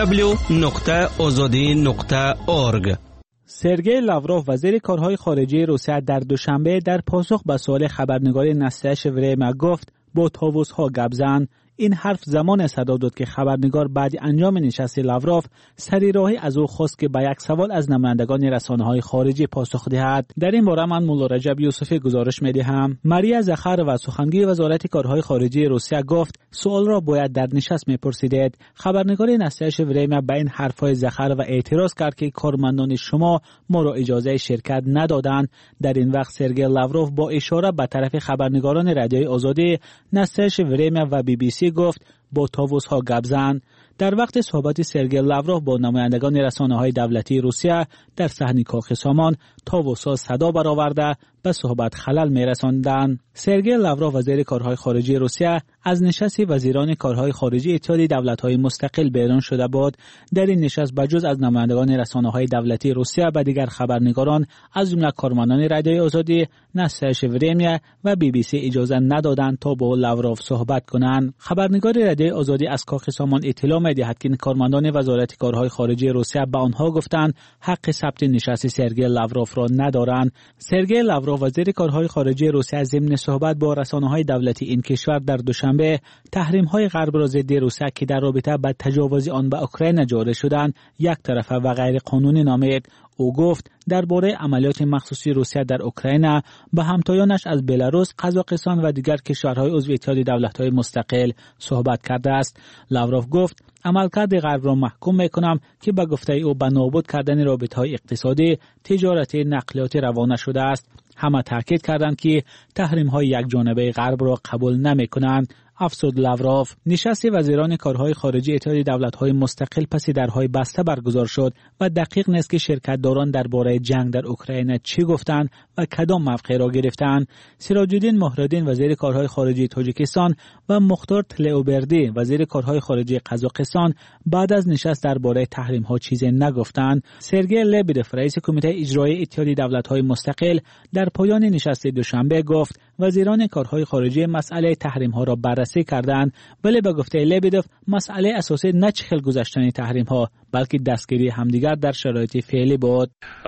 www.azadi.org. سرگئی لاوروف وزیر کارهای خارجه روسیه در دوشنبه در پاسخ به سوال خبرنگار نستعه شوریما گفت با طاووس‌ها گپ زن. این حرف زمان صدا داد که خبرنگار بعد انجام نشست لاوروف سریراهی از او خواست که به یک سوال از نمایندگان رسانه‌های خارجی پاسخ دهد. در این باره من مولا رجب یوسفی گزارش می‌دهم. ماریا زخر و سخنگوی وزارت کارهای خارجه روسیه گفت سوال را باید در نشست می‌پرسیدید. خبرنگار نستعه شوریما به این حرف‌های زخر و اعتراض کرد که کارمندان شما ما را اجازه شرکت ندادند. در این وقت سرگئی لاوروف با اشاره به طرف خبرنگاران رادیوی آزادی، نستعه شوریما و BBC گفت با طاووس‌ها گپ زن. در وقت صحبت سرگئی لاوروف با نمایندگان رسانه‌های دولتی روسیه در صحن کاخ سامان، طاووس‌ها صدا برآورده به صحبت خلل می‌رساندند. سرگئی لاوروف وزیر کارهای خارجه روسیه از نشست وزیران کارهای خارجه اتحادیه دولت‌های مستقل بیرون شده بود. در این نشست بجز از نمایندگان رسانه‌های دولتی روسیه و دیگر خبرنگاران از جمله کارمندان رادیوی آزادی، نستعه شوریما و BBC اجازه ندادند تا با لاوروف صحبت کنند. خبرنگار رادیوی آزادی از کاخ سامان اطلاع می‌دهد که کارمندان وزارت کارهای خارجه روسیه به آنها گفتند حق ثبت نشست سرگئی لاوروف را ندارند. سرگئی لاوروف وزیر کارهای خارجه روسیه ضمن صحبت با رسانه‌های دولتی این کشور در دوشنبه تحریم‌های غرب را ضد روسیه که در رابطه با تجاوز آن به اوکراین جاری شدند یک طرفه و غیر قانونی نامید. او گفت درباره عملیات مخصوصی روسیه در اوکراین به همتایانش از بلاروس، قزاقستان و دیگر کشورهای عضو اتحادیه دولت‌های مستقل صحبت کرده است. لاوروف گفت عملکرد غرب را محکوم می‌کنم که به گفته او به نابود کردن رابطه‌های اقتصادی، تجارتی، نقلیاتی روانه شده است. همه تاکید کردند که تحریم‌های یک جانبه غرب را قبول نمی‌کنند. افسود لاوروف. نشست وزیران کارهای خارجه اتحادیه دولت‌های مستقل پس درهای بسته برگزار شد و دقیق نیست که شرکت‌داران درباره جنگ در اوکراین چی گفتند و کدام موقع را گرفتند. سراج‌الدین مهرالدین وزیر کارهای خارجه تاجیکستان و مختار تلئوبردی وزیر کارهای خارجه قزاقستان بعد از نشست درباره تحریم‌ها چیزی نگفتند. سرگئی لبدف رئیس کمیته اجرایی اتحادیه دولت‌های مستقل در پایان نشست دوشنبه گفت وزیران کارهای خارجه مسئله تحریم‌ها را بررسی کردند، ولی به گفته لبدف مسئله اساسی نه چخل گذشتن تحریم‌ها بلکه دستگیری همدیگر در شرایط فعلی بود.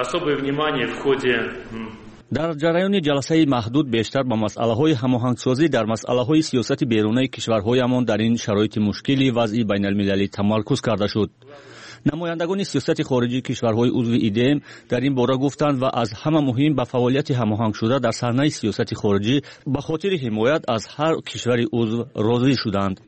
در جریان جلسه محدود بیشتر با مسئله‌های هماهنگسازی در مسئله‌های سیاست بیرونی کشورهایمان در این شرایط مشکلی وضعی بین‌المللی تمرکز کرده شد. نمایندگان سیاست خارجی کشورهای عضو ایدم در این باره گفتند و از همه مهم به فعالیت هماهنگ شده در صحنه سیاست خارجی به خاطر حمایت از هر کشور عضو راضی شدند.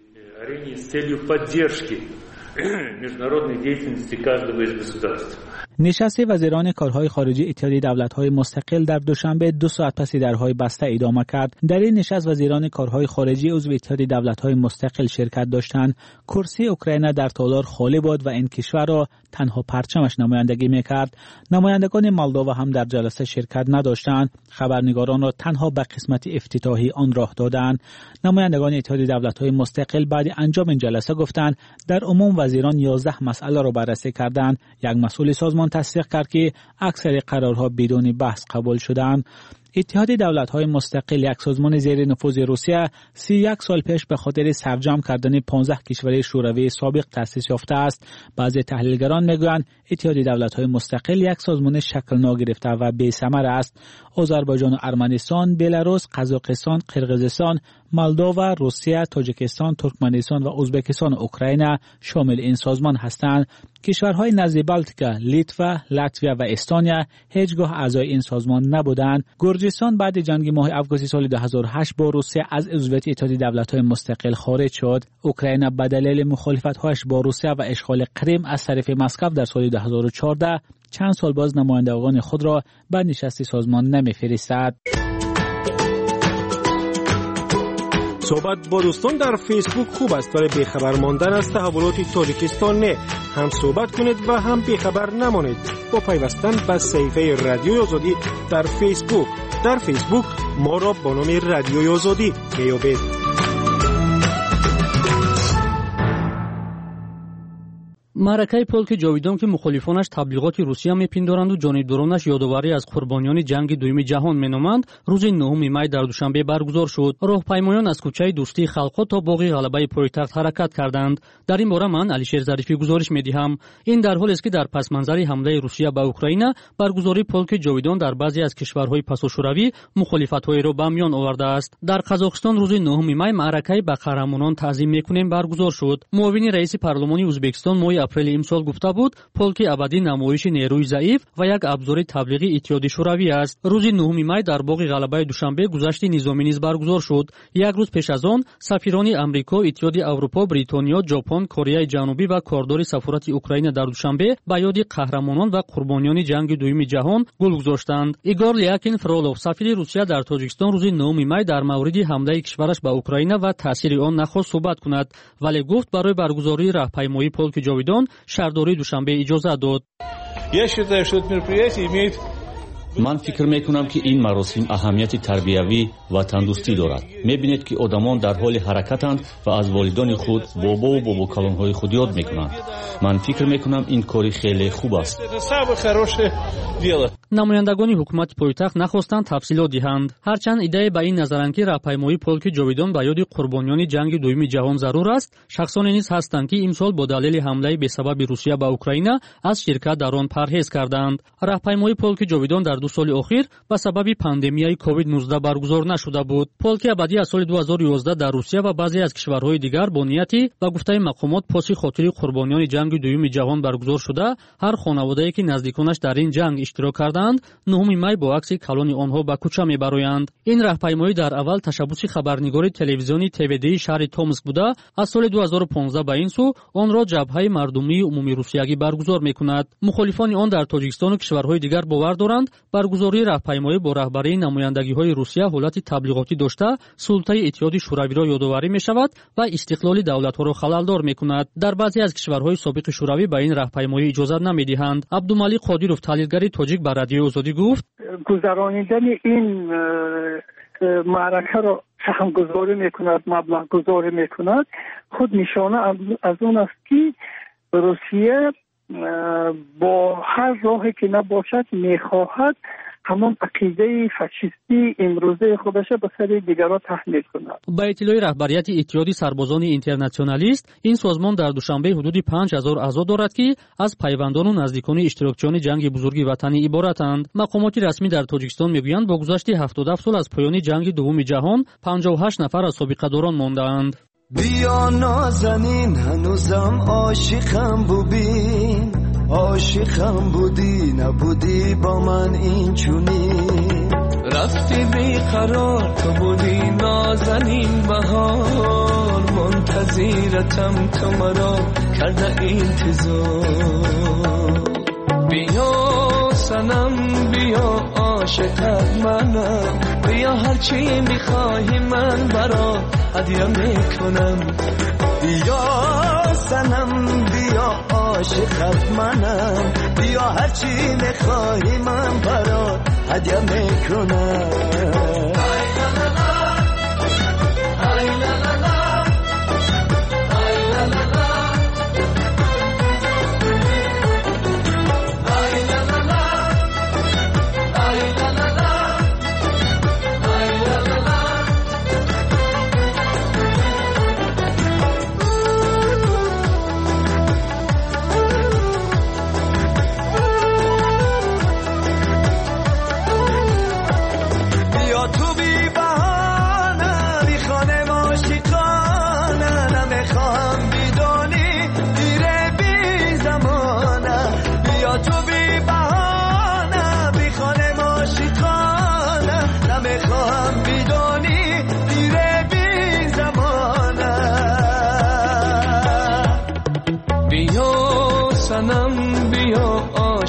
نشست وزیران کارهای خارجی اتحادیه دولت‌های مستقل در دوشنبه 2 ساعت پس درهای بسته ادامه کرد. در این نشست وزیران کارهای خارجی عضو اتحادیه دولت‌های مستقل شرکت داشتند. کرسی اوکراین در تالار خالی بود و این کشور را تنها پرچمش نمایندگی می‌کرد. نمایندگان مولداوا هم در جلسه شرکت نداشتند. خبرنگاران را تنها به قسمت افتتاحی آن راه دادند. نمایندگان اتحادیه دولت‌های مستقل بعد انجام این جلسه گفتند در عموم وزیران 11 مسئله را بررسی کردند. یک مسئول سازمان تصدیق کرد که اکثر قرارها بدون بحث قبول شدند. اتحاد دولت‌های مستقل یک سازمان زیر نفوذ روسیه 31 سال پیش به خاطر سرجم کردن 15 کشور شوروی سابق تأسیس یافته است. بعضی تحلیلگران میگویند اتحاد دولت‌های مستقل یک سازمان شکل ناگرفته و بی‌ثمر است. آذربایجان و ارمنستان، بلاروس، قزاقستان، قرقیزستان، مولداوا، روسیه، تاجیکستان، ترکمنستان و ازبکستان و اوکراین شامل این سازمان هستند. کشورهای نزد بالتیکا، لیتوا، لاتویا و استونیا هیچگاه اعضای این سازمان نبودند. گرجستان بعد جنگ ماه آگوست سال 2008 با روسیه از عضویت اتحاد دولت‌های مستقل خارج شد. اوکراین به دلیل مخالفت‌هایش با روسیه و اشغال کریم از طرف مسکو در سال 2014 چند سال باز نمایندگان خود را به نشست سازمان نمی‌فرستد. صحبت با دوستان در فیسبوک خوب است، برای بیخبر ماندن از تحولات تاجیکستان نه. هم صحبت کنید و هم بیخبر نمانید با پیوستن به صفحه رادیوی آزادی در فیسبوک. در فیسبوک ما را با نام رادیوی آزادی بیابید. معرکه полки ҷовидон ки мухолифонаш таблиғоти русия мепиндоранд ва ҷонибдоронаш ёдоварӣ аз қурбониёни ҷанги дуюми ҷаҳон меноманд, рӯзи 9 май дар душанбе баргузор шуд. роҳпаймоён аз кӯчаи дӯстии халқҳо то боғи ғалабаи пойтахт ҳаракат карданд. дар ин бора ман Алишер Зарифӣ гузориш медиҳам. ин дар ҳолест ки дар пасманзари ҳамлаи русия ба Украина баргузории полки ҷовидон дар баъзе аз кишварҳои пасошӯравӣ мухолифатҳоеро ба миён овардааст. дар Қазоқистон рӯзи 9 май маъракаи ба қаҳрамонон таъзим мекунем баргузор шуд. муовини раиси парлумони Ӯзбекистон моҳи апрели имсол гуфта буд, полки абадӣ намоиши нерӯи заиф ва як абзори таблиғи иттиҳоди шӯравӣ аст. рӯзи 9 май дар боғи ғалабаи душанбе гузашти низомӣ низ баргузор шуд. як рӯз пеш аз он сафирони амрико, иттиҳоди аврупо, бритониё, ҷопон, кореяи ҷанубӣ ва кордори сафорати Украина дар душанбе ба ёди қаҳрамонон ва қурбониёни ҷанги дуюми ҷаҳон гул гузоштанд. Игор Лякин Фролов, сафири Русия дар Тоҷикистон, рӯзи 9 май дар мавриди ҳамлаи кишвараш ба Украина ва таъсири он нахост суҳбат кунад, вале гуфт барои баргузории раҳпаймоии полки ҷовидон шаҳрдории Душанбе иҷозат дод. ман фикр мекунам ки ин маросим аҳамияти тарбиявӣ ва тандурустӣ дорад. мебинед ки одамон дар ҳоли ҳаракатанд ва аз волидони худ, бобову бобокалонҳои худ ёд мекунанд. ман фикр мекунам ин кори хеле хуб аст. намояндагони ҳукумати пойтахт нахостанд тафсилот диҳанд. ҳарчанд идея ба ин назаранд ки раҳпаймоии полки ҷовидон ба ёди қурбониёни ҷанги дуюми ҷаҳон зарур аст, шахсоне низ ҳастанд ки имсол бо далели ҳамлаи бесабаби Русия ба Украина аз ширкат дар он парҳез карданд. раҳпаймоии полки ҷовидон дар 2 соли охир ба сабаби пандемияи COVID-19 баргузор нашуда буд. полки абадӣ аз соли 2011 дар Русия ва баъзе аз кишварҳои дигар бо нияти ба гуфтаи мақомот поси хотири қурбониёни ҷанги дуюми ҷаҳон баргузор шуда, ҳар хонаводае ки наздиконаш дар ин ҷанг иштирок карданд, 9 май бо акси калони онҳо ба кӯча мебароянд. ин раҳпаймоӣ дар аввал ташаббуси хабарнигори телевизиони ТВД-и шаҳри Томск буда, аз соли 2015 ба ин су онро ҷабҳаи мардумии умумии русиягӣ баргузор мекунад. мухолифони он дар Тоҷикистону кишварҳои дигар бовар доранд, баргузории раҳпаймоӣ бо раҳбарии намояндагиҳои Русия ҳолати таблиғотӣ дошта, султаи иттиҳоди шӯравиро ёдоварӣ мешавад ва истиқлоли давлатҳоро халалдор мекунад. дар баъзе аз кишварҳои собиқи шӯравӣ ба ин раҳпаймоӣ иҷозат намедиҳанд. Абдумалик Қодиров, таҳлилгари тоҷик, ба радиои Озодӣ гуфт: гузарондани ин маъракаро саҳмгузорӣ мекунад, маблағгузорӣ мекунад, худ нишона аз он аст ки Русия бо ҳар роҳе ки набошад мехоҳад ҳамон ақидаи фашистӣ имрӯзаи худаш ба сари дигарон таҳмил кунад. ба иттилои раҳбарияти иттиҳоди сарбозони интернатсионалист, ин созмон дар душанбе ҳудуди 5000 аъзо дорад ки аз пайвандону наздикони иштирокчиёни ҷанги бузурги ватанӣ иборатанд. мақомоти расмӣ дар Тоҷикистон мегӯянд, бо гузашти 77 сол аз поёни ҷанги дуввуми ҷаҳон 58 нафар аз собиқадорон мондаанд. بیا نازنین هنوزم عاشقم ببین عاشقم بودی نبودی با من این چونی رفتی بیقرار تو بودی نازنین بهار منتظرتم تو مرا کرده انتظار بیا سنم بیا عاشقت منم بیا هرچی میخواهی من برات هدیه میکنم بیا سنم بیا عاشقت منم بیا هرچی میخواهی من برات هدیه میکنم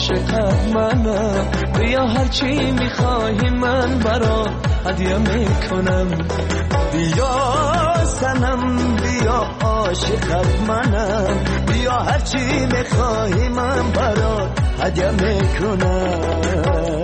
عاشقت منم بیا هرچی میخواهی من برات هدیه میکنم بیا سنم بیا عاشقت منم بیا هرچی میخواهی من برات هدیه میکنم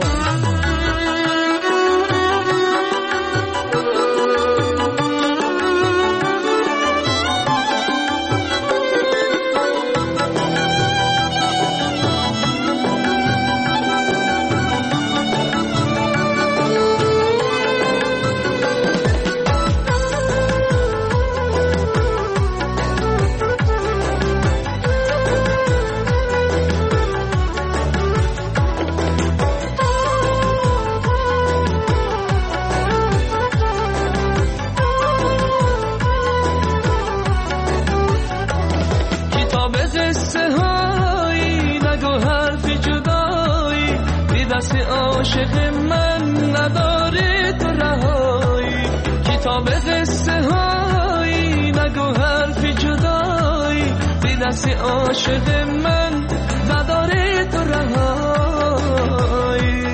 عاشق من نداره تو رهایی کتاب قصه هایی نگو حرف جدایی بی دست عاشق من نداره تو رهایی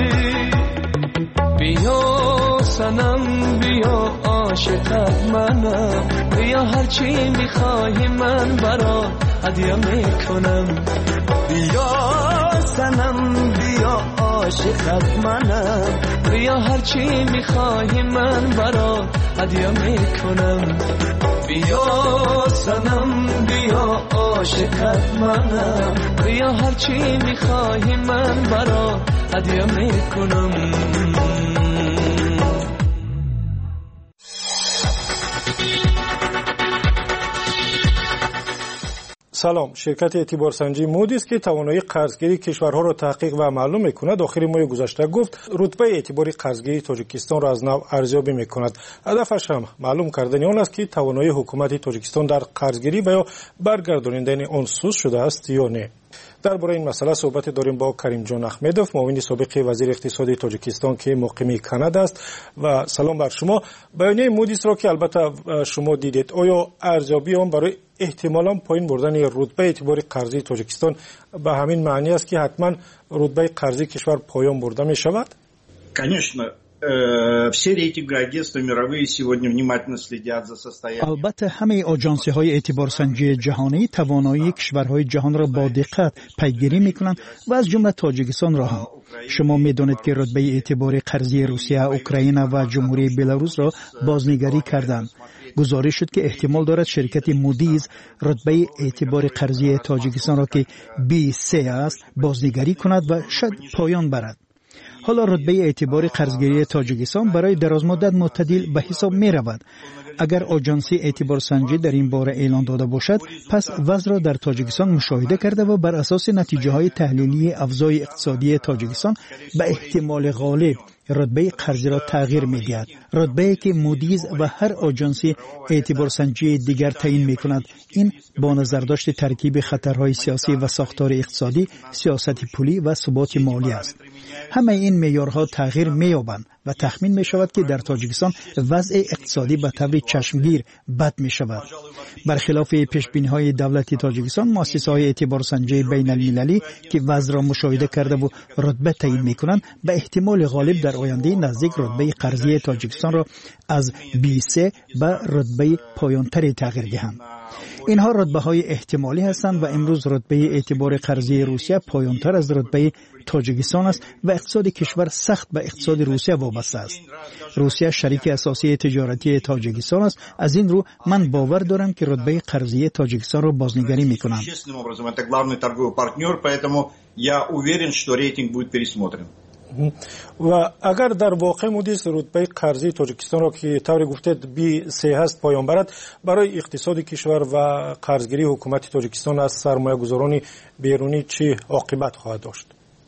بیا سنم بیا عاشقت منم بیا هرچی میخواهی من برات هدیه میکنم بیا سنم بیا عاشقت منم بیا هرچی میخواهی من برات هدیه میکنم بیا سنم بیا عاشقت منم بیا هرچی میخواهی من برات هدیه میکنم سلام. شرکت اعتبارسنجی مودیس که توانایی قرضگیری کشورها را تحقیق و معلوم میکند آخر ماه گذشته گفت رتبه اعتباری قرضگیری تاجیکستان را از نو ارزیابی میکند. هدفش هم معلوم کردن آن است که توانایی حکومت تاجیکستان در قرضگیری و یا برگردانیدن آن سست شده است یا نه. درباره این مسئله صحبت داریم با کریم جان احمدوف، معاون سابق وزیر اقتصادی تاجیکستان که مقیم کانادا است. و سلام بر شما. بیانیه مودیس را که البته شما دیدید، آیا ارزیابی آن برای احتمالاً پایین بردن رتبه اعتباری قرضی تاجیکستان به همین معنی است که حتما رتبه قرضی کشور پایان برده می شود؟ Конечно. Все рейтинговые агентства мировые сегодня внимательно следят за состоянием. البته همه آژانسی های اعتبارسنجی جهانی توانایی کشورهای جهان را با دقت پیگیری میکنند و از جمله تاجیکستان را هم. شما میدانید که رتبه اعتباری قرضی روسیه، اوکراین و جمهوری بلاروس را بازنگری کردند. گزارش شد که احتمال دارد شرکت مودیز رتبه اعتبار قرضی تاجیکستان را که B3 است بازنگری کند و شاید پایان برد. حالا رتبه اعتبار قرضگیری تاجیکستان برای درازمدت معتدل به حساب می رود. اگر آژانسی اعتبارسنجی در این باره اعلان داده باشد، پس وضع را در تاجیکستان مشاهده کرده و بر اساس نتیجه های تحلیلی افزای اقتصادی تاجیکستان به احتمال غالب رتبه قرضی را تغییر می دهد. رتبه‌ای که مودیز و هر آژانسی اعتبارسنجی دیگر تعیین می کند، این با نظر داشت ترکیب خطرهای سیاسی و ساختار اقتصادی، سیاست پولی و ثبات مالی است. همه این معیارها تغییر می‌یابند و تخمین می‌شود که در تاجیکستان وضع اقتصادی به طور چشمگیر بد می‌شود. برخلاف پیش‌بینی‌های دولت تاجیکستان، مؤسسه‌های اعتبارسنجی بین‌المللی که وضع را مشاهده کرده و رتبه تعیین می‌کنند، به احتمال غالب در آینده نزدیک رتبه قرضی تاجیکستان را از B3 به رتبه پایان‌تری تغییر دهند. اینها رتبه‌های احتمالی هستند و امروز رتبه اعتبار قرضی روسیه پایان‌تر از رتبه تاجیکستان است و اقتصاد کشور سخت به اقتصاد روسیه وابسته است. روسیه شریک اساسی تجارتی تاجیکستان است. از این رو من باور دارم که رتبه قرضی تاجیکستان را بازنگری می‌کنم. و اگر در واقع مودیس رتبه قرضی تاجیکستان را که طور گفتید B3 هست پایان برد، برای اقتصاد کشور و قرضگیری حکومت تاجیکستان از سرمایه گذاران بیرونی چه عاقبت خواهد داشت؟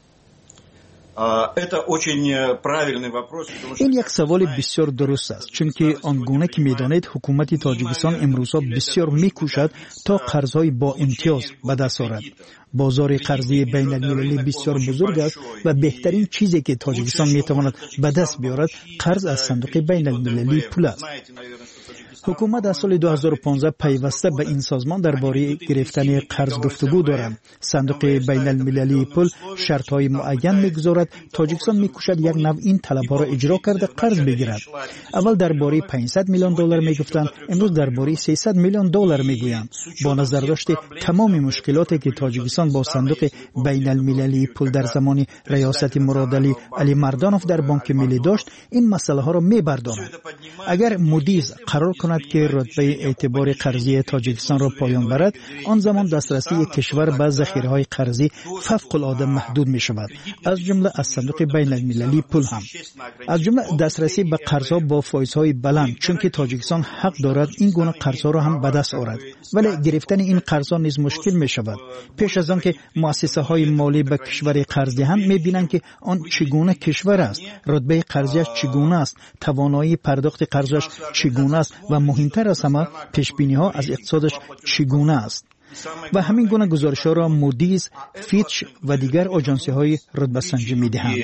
این یک سوال بسیار درست است، چون که آنگونه که می‌دانید حکومت تاجیکستان امروزها بسیار می‌کوشد تا قرض‌های با امتیاز به دست آورد. بازار قرضی بین المللی بسیار بزرگ است و بهترین چیزی که تاجیکستان میتواند به دست بیارد قرض از صندوق بین المللی پول است. حکومت در سال 2015 پیوسته به این سازمان درباره گرفتن قرض گفتگو دارد. صندوق بین المللی پول شرط‌های معین می‌گذارد. تاجیکستان می‌کوشد یک نوع این طلب‌ها را اجرا کرده قرض بگیرد. اول درباره 500 میلیون دلار میگفتند، امروز درباره 300 میلیون دلار میگویند. با نظر داشته تمام مشکلاتی که تاجیکستان با صندوق بین المللی پول در زمان ریاست مراد علی مردانوف در بانک ملی داشت، این مسئله ها را می‌بردارد. اگر مودیز قرار کند که رتبه اعتبار قرضی تاجیکستان را پایان برد، آن زمان دسترسی کشور به ذخیره‌های قرضی فوق العاده محدود می شود، از جمله از صندوق بین المللی پول هم. از جمله دسترسی به قرضها با فایزهای بلند، چون که تاجیکستان حق دارد این گونه قرضها را هم به دست آورد، ولی گرفتن این قرضها نیز مشکل می شود. پیش از آن که مؤسسه‌های مالی به کشور قرضی هم می بینند که آن چگونه کشور است، رتبه قرضیش چگونه است، توانایی پرداخت قرضش چگونه است و مهمتر از همه پیشبینی‌ها از اقتصادش چگونه است. و همین گونه گزارش‌ها را مودیز، فیچ و دیگر آژانس‌های رتبه‌سنجی می‌دهند.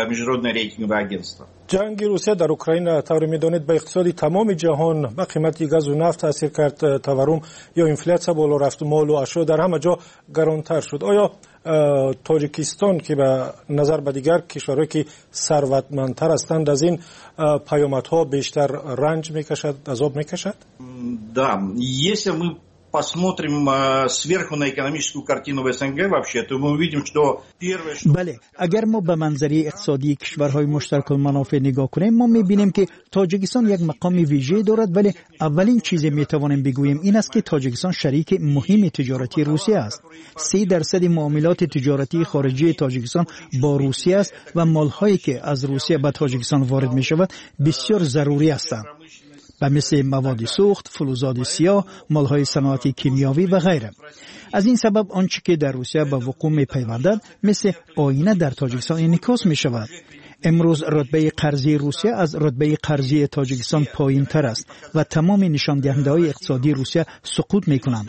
جنگ روسیه در اوکراین طور می‌دانید به اقتصاد تمام جهان به قیمت گاز و نفت تاثیر کرد، تورم یا انفلاسیون بالا رفت، مال و اشیا در همه جا گرانتر شد. آیا تاجیکستان که به نظر به دیگر کشورهایی که ثروتمندتر هستند از این پیامدها بیشتر رنج می‌کشد، عذاب می‌کشد؟ Да, если мы посмотрим сверху на экономическую картину в СНГ вообще, то мы увидим, что первое... بله، اگر ما به منظره اقتصادی کشورهای مشترک المنافع نگاه کنیم، ما می‌بینیم که تاجیکستان یک مقام ویژه دارد، ولی اولین چیزی می‌توانیم بگوییم این است که تاجیکستان شریک مهم تجارتی روسیه است. 3% معاملات تجارتی خارجی تاجیکستان با روسیه است و مال‌هایی که از روسیه به تاجیکستان وارد می‌شود بسیار ضروری هستند، و مثل مواد سوخت، فلزات سیاه، مالهای صنعتی کیمیاوی و غیره. از این سبب آنچه که در روسیه به وقوع می‌پیوندد مثل آینه در تاجیکستان انعکاس می‌شود. امروز رتبه قرضی روسیه از رتبه قرضی تاجیکستان پایین‌تر است و تمام نشاندهنده‌های اقتصادی روسیه سقوط می‌کنند.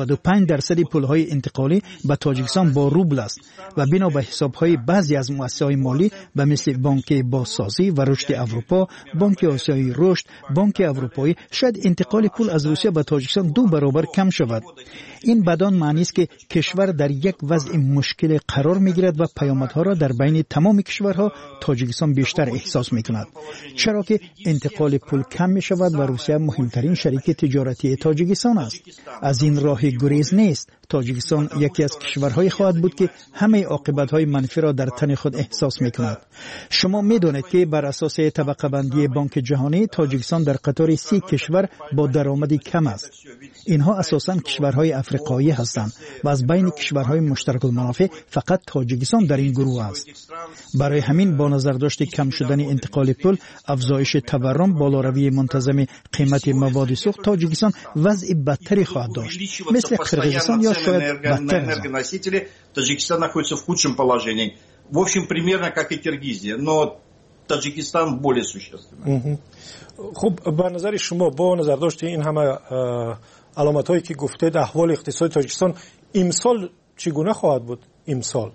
95% پول‌های انتقالی به تاجیکستان با روبل است و بنا به حساب‌های بعضی از مؤسسه‌های مالی به مثل بانک بازسازی و رشد اروپا، بانک آسیایی رشد، بانک اروپایی، شاید انتقال پول از روسیه به تاجیکستان 2 برابر کم شود. این بدان معنی است که کشور در یک وضع مشکل قرار می‌گیرد و پیامدها را در بین تمام کشورها تاجیکستان بیشتر احساس می‌کند، چرا که انتقال پول کم می‌شود و روسیه مهمترین شریک تجارتی تاجیکستان است. از این راه گریز نیست. تاجیکستان یکی از کشورهای خواهد بود که همه عاقبت‌های منفی را در تن خود احساس می‌کند. شما می‌دانید که بر اساس طبقه بندی بانک جهانی تاجیکستان در قطار 30 کشور با درآمدی کم است. اینها اساساً کشورهای افریقایی هستند و از بین کشورهای مشترک المنافع فقط تاجیکستان در این گروه است. برای همین با نظر داشت کم شدن انتقال پول، افزایش تورم، بالاروی منتظم قیمت مواد سوخت، تاجیکستان وضع بدتری خواهد داشت، مثل قرقیزستان یا شاید بدتر. Таджикистан находится в худшем положении. В общем, примерно как и Киргизия, но Таджикистан более существенно. خب به نظر شما با نظر داشت این همه علامت‌هایی که گفتید احوال اقتصادی تاجیکستان امسال چگونه خواهد بود؟ امسال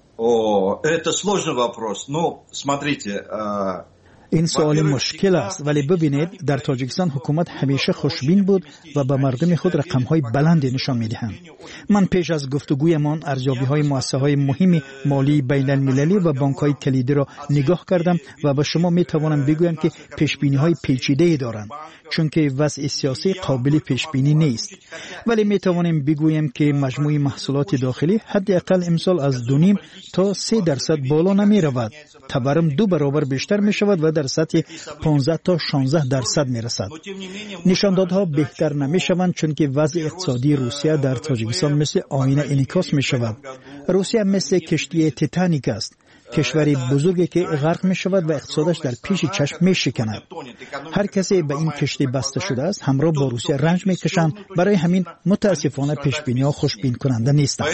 это сложный вопрос. Ну, смотрите, این سوال مشکل است، ولی ببینید در تاجیکستان حکومت همیشه خوشبین بود و به مردم خود رقم‌های بلندی نشان می‌دهند. من پیش از گفتگویمان ارزیابی‌های مؤسسه‌های مهم مالی بین المللی و بانک‌های کلیدی را نگاه کردم و به شما می‌توانم بگویم که پیشبینی‌های پیچیده‌ای دارند، چون که وضع سیاسی قابل پیشبینی نیست. ولی می‌توانیم بگوییم که مجموع محصولات داخلی حداقل امسال از 2.5 تا 3% بالا نمی‌رود. تورم 2 برابر بیشتر می‌شود و در سطح 15 تا 16% می‌رسد. نشاندادها بهتر نمی‌شوند، چون که وضع اقتصادی روسیه در تاجیکستان مثل آینه انعکاس می‌شود. روسیه مثل کشتی تیتانیک است، کشوری بزرگی که غرق می‌شود و اقتصادش در پیش چشم می‌شکند. هر کسی به این کشتی بسته شده است همراه با روسیه رنج می‌کشند. برای همین متأسفانه پیشبینی‌ها خوشبین کننده نیستند.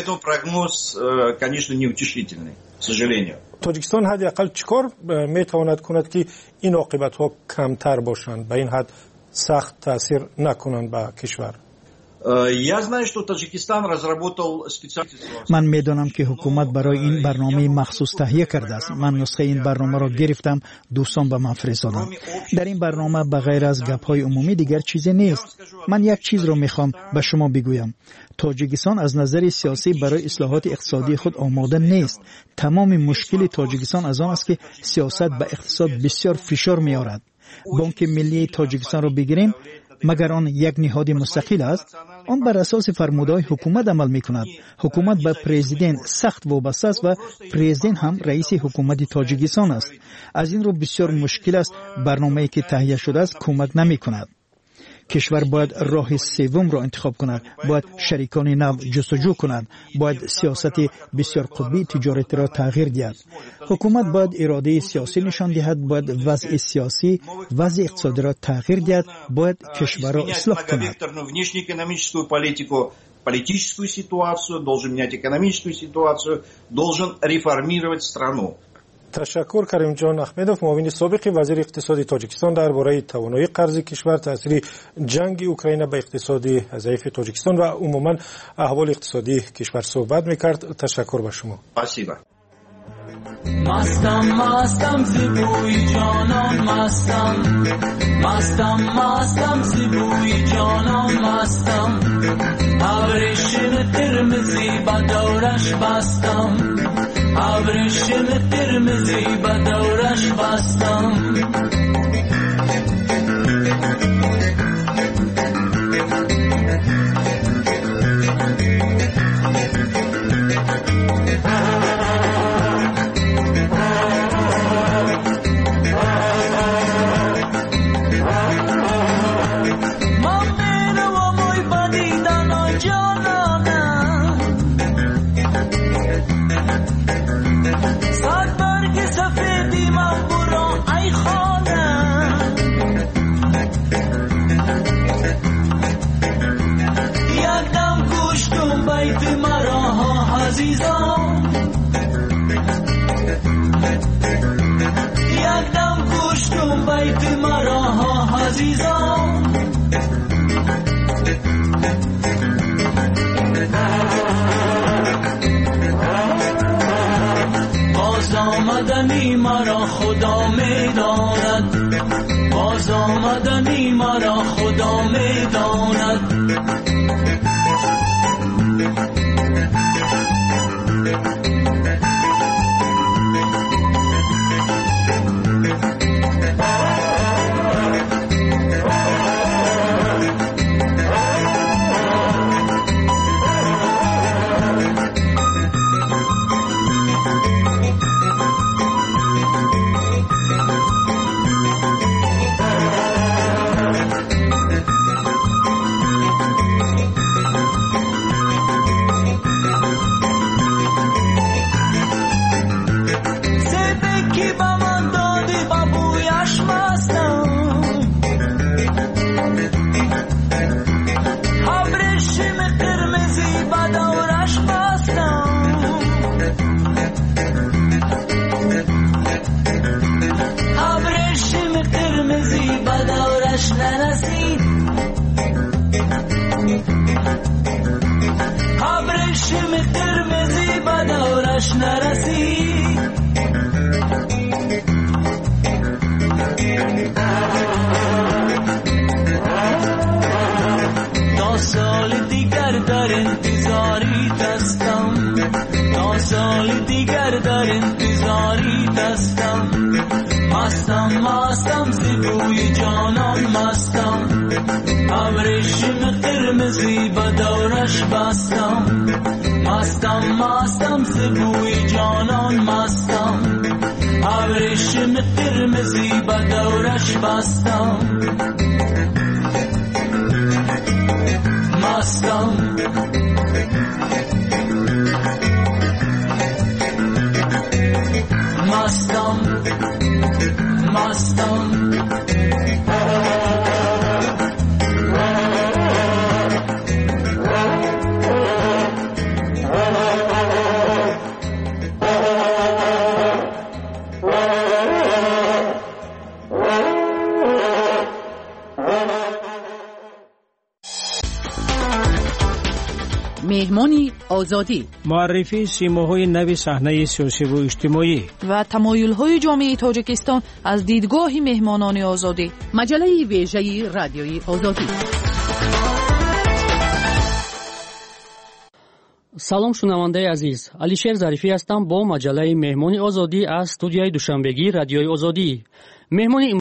تاجیکستان حداقل چیکار میتواند کند که این عاقبت‌ها کمتر باشند، به این حد سخت تاثیر نکنند به کشور؟ من میدانم که حکومت برای این برنامه مخصوص تهیه کرده است. من نسخه این برنامه را گرفتم، دوستان به من فرستادند. در این برنامه بغیر از گپ‌های عمومی دیگر چیزی نیست. من یک چیز را میخوام به شما بگویم. تاجیکستان از نظر سیاسی برای اصلاحات اقتصادی خود آماده نیست. تمام مشکل تاجیکستان از آن است که سیاست به اقتصاد بسیار فشار می‌آورد. بانک ملی تاجیکستان را بگیریم، مگر آن یک نهاد مستقل است؟ آن بر اساس فرمودهای حکومت عمل می‌کند. حکومت به پرزیدنت سخت وابسته است و پرزیدنت هم رئیس حکومت تاجیکستان است. از این رو بسیار مشکل است. برنامه‌ای که تهیه شده است کمک نمی‌کند. کشور باید راه سوم را انتخاب کند، باید شریکان نو جستجو کند، باید سیاست بسیار قطبی تجارت را تغییر دهد. حکومت باید اراده سیاسی نشان دهد، باید وضع سیاسی، وضع اقتصادی را تغییر دهد، باید کشور را اصلاح کند. Политическую ситуацию, должен менять экономическую ситуацию, должен реформировать страну. تشکر. کریم جان احمدوف، معاون سابق وزیر اقتصاد تاجیکستان، درباره توانایی قرض کشور، تاثیر جنگ اوکراین به اقتصاد ضعیف تاجیکستان و عموما احوال اقتصادی کشور صحبت میکرد. تشکر به شما. спасибо. مستم مستم زیبوی جانان مستم، مستم مستم زیبوی جانان مستم، ابریشم قرمزی به دورش بستم، ابریشم قرمزی به دورش بستم. باز آمدنی مرا خدا میداند، باز آمدنی مرا خدا میداند. مهمانی آزادی، معرفی سیماهای نو صحنه سیاسی و اجتماعی و تمایل‌های جامعه تاجیکستان از دیدگاه مهمانان آزادی. مجله ویژه رادیوی آزادی. سلام شنونده عزیز، علیشیر ظریفی هستم با مجله مهمانی آزادی از استودیوی دوشنبگی رادیوی آزادی. مهمانی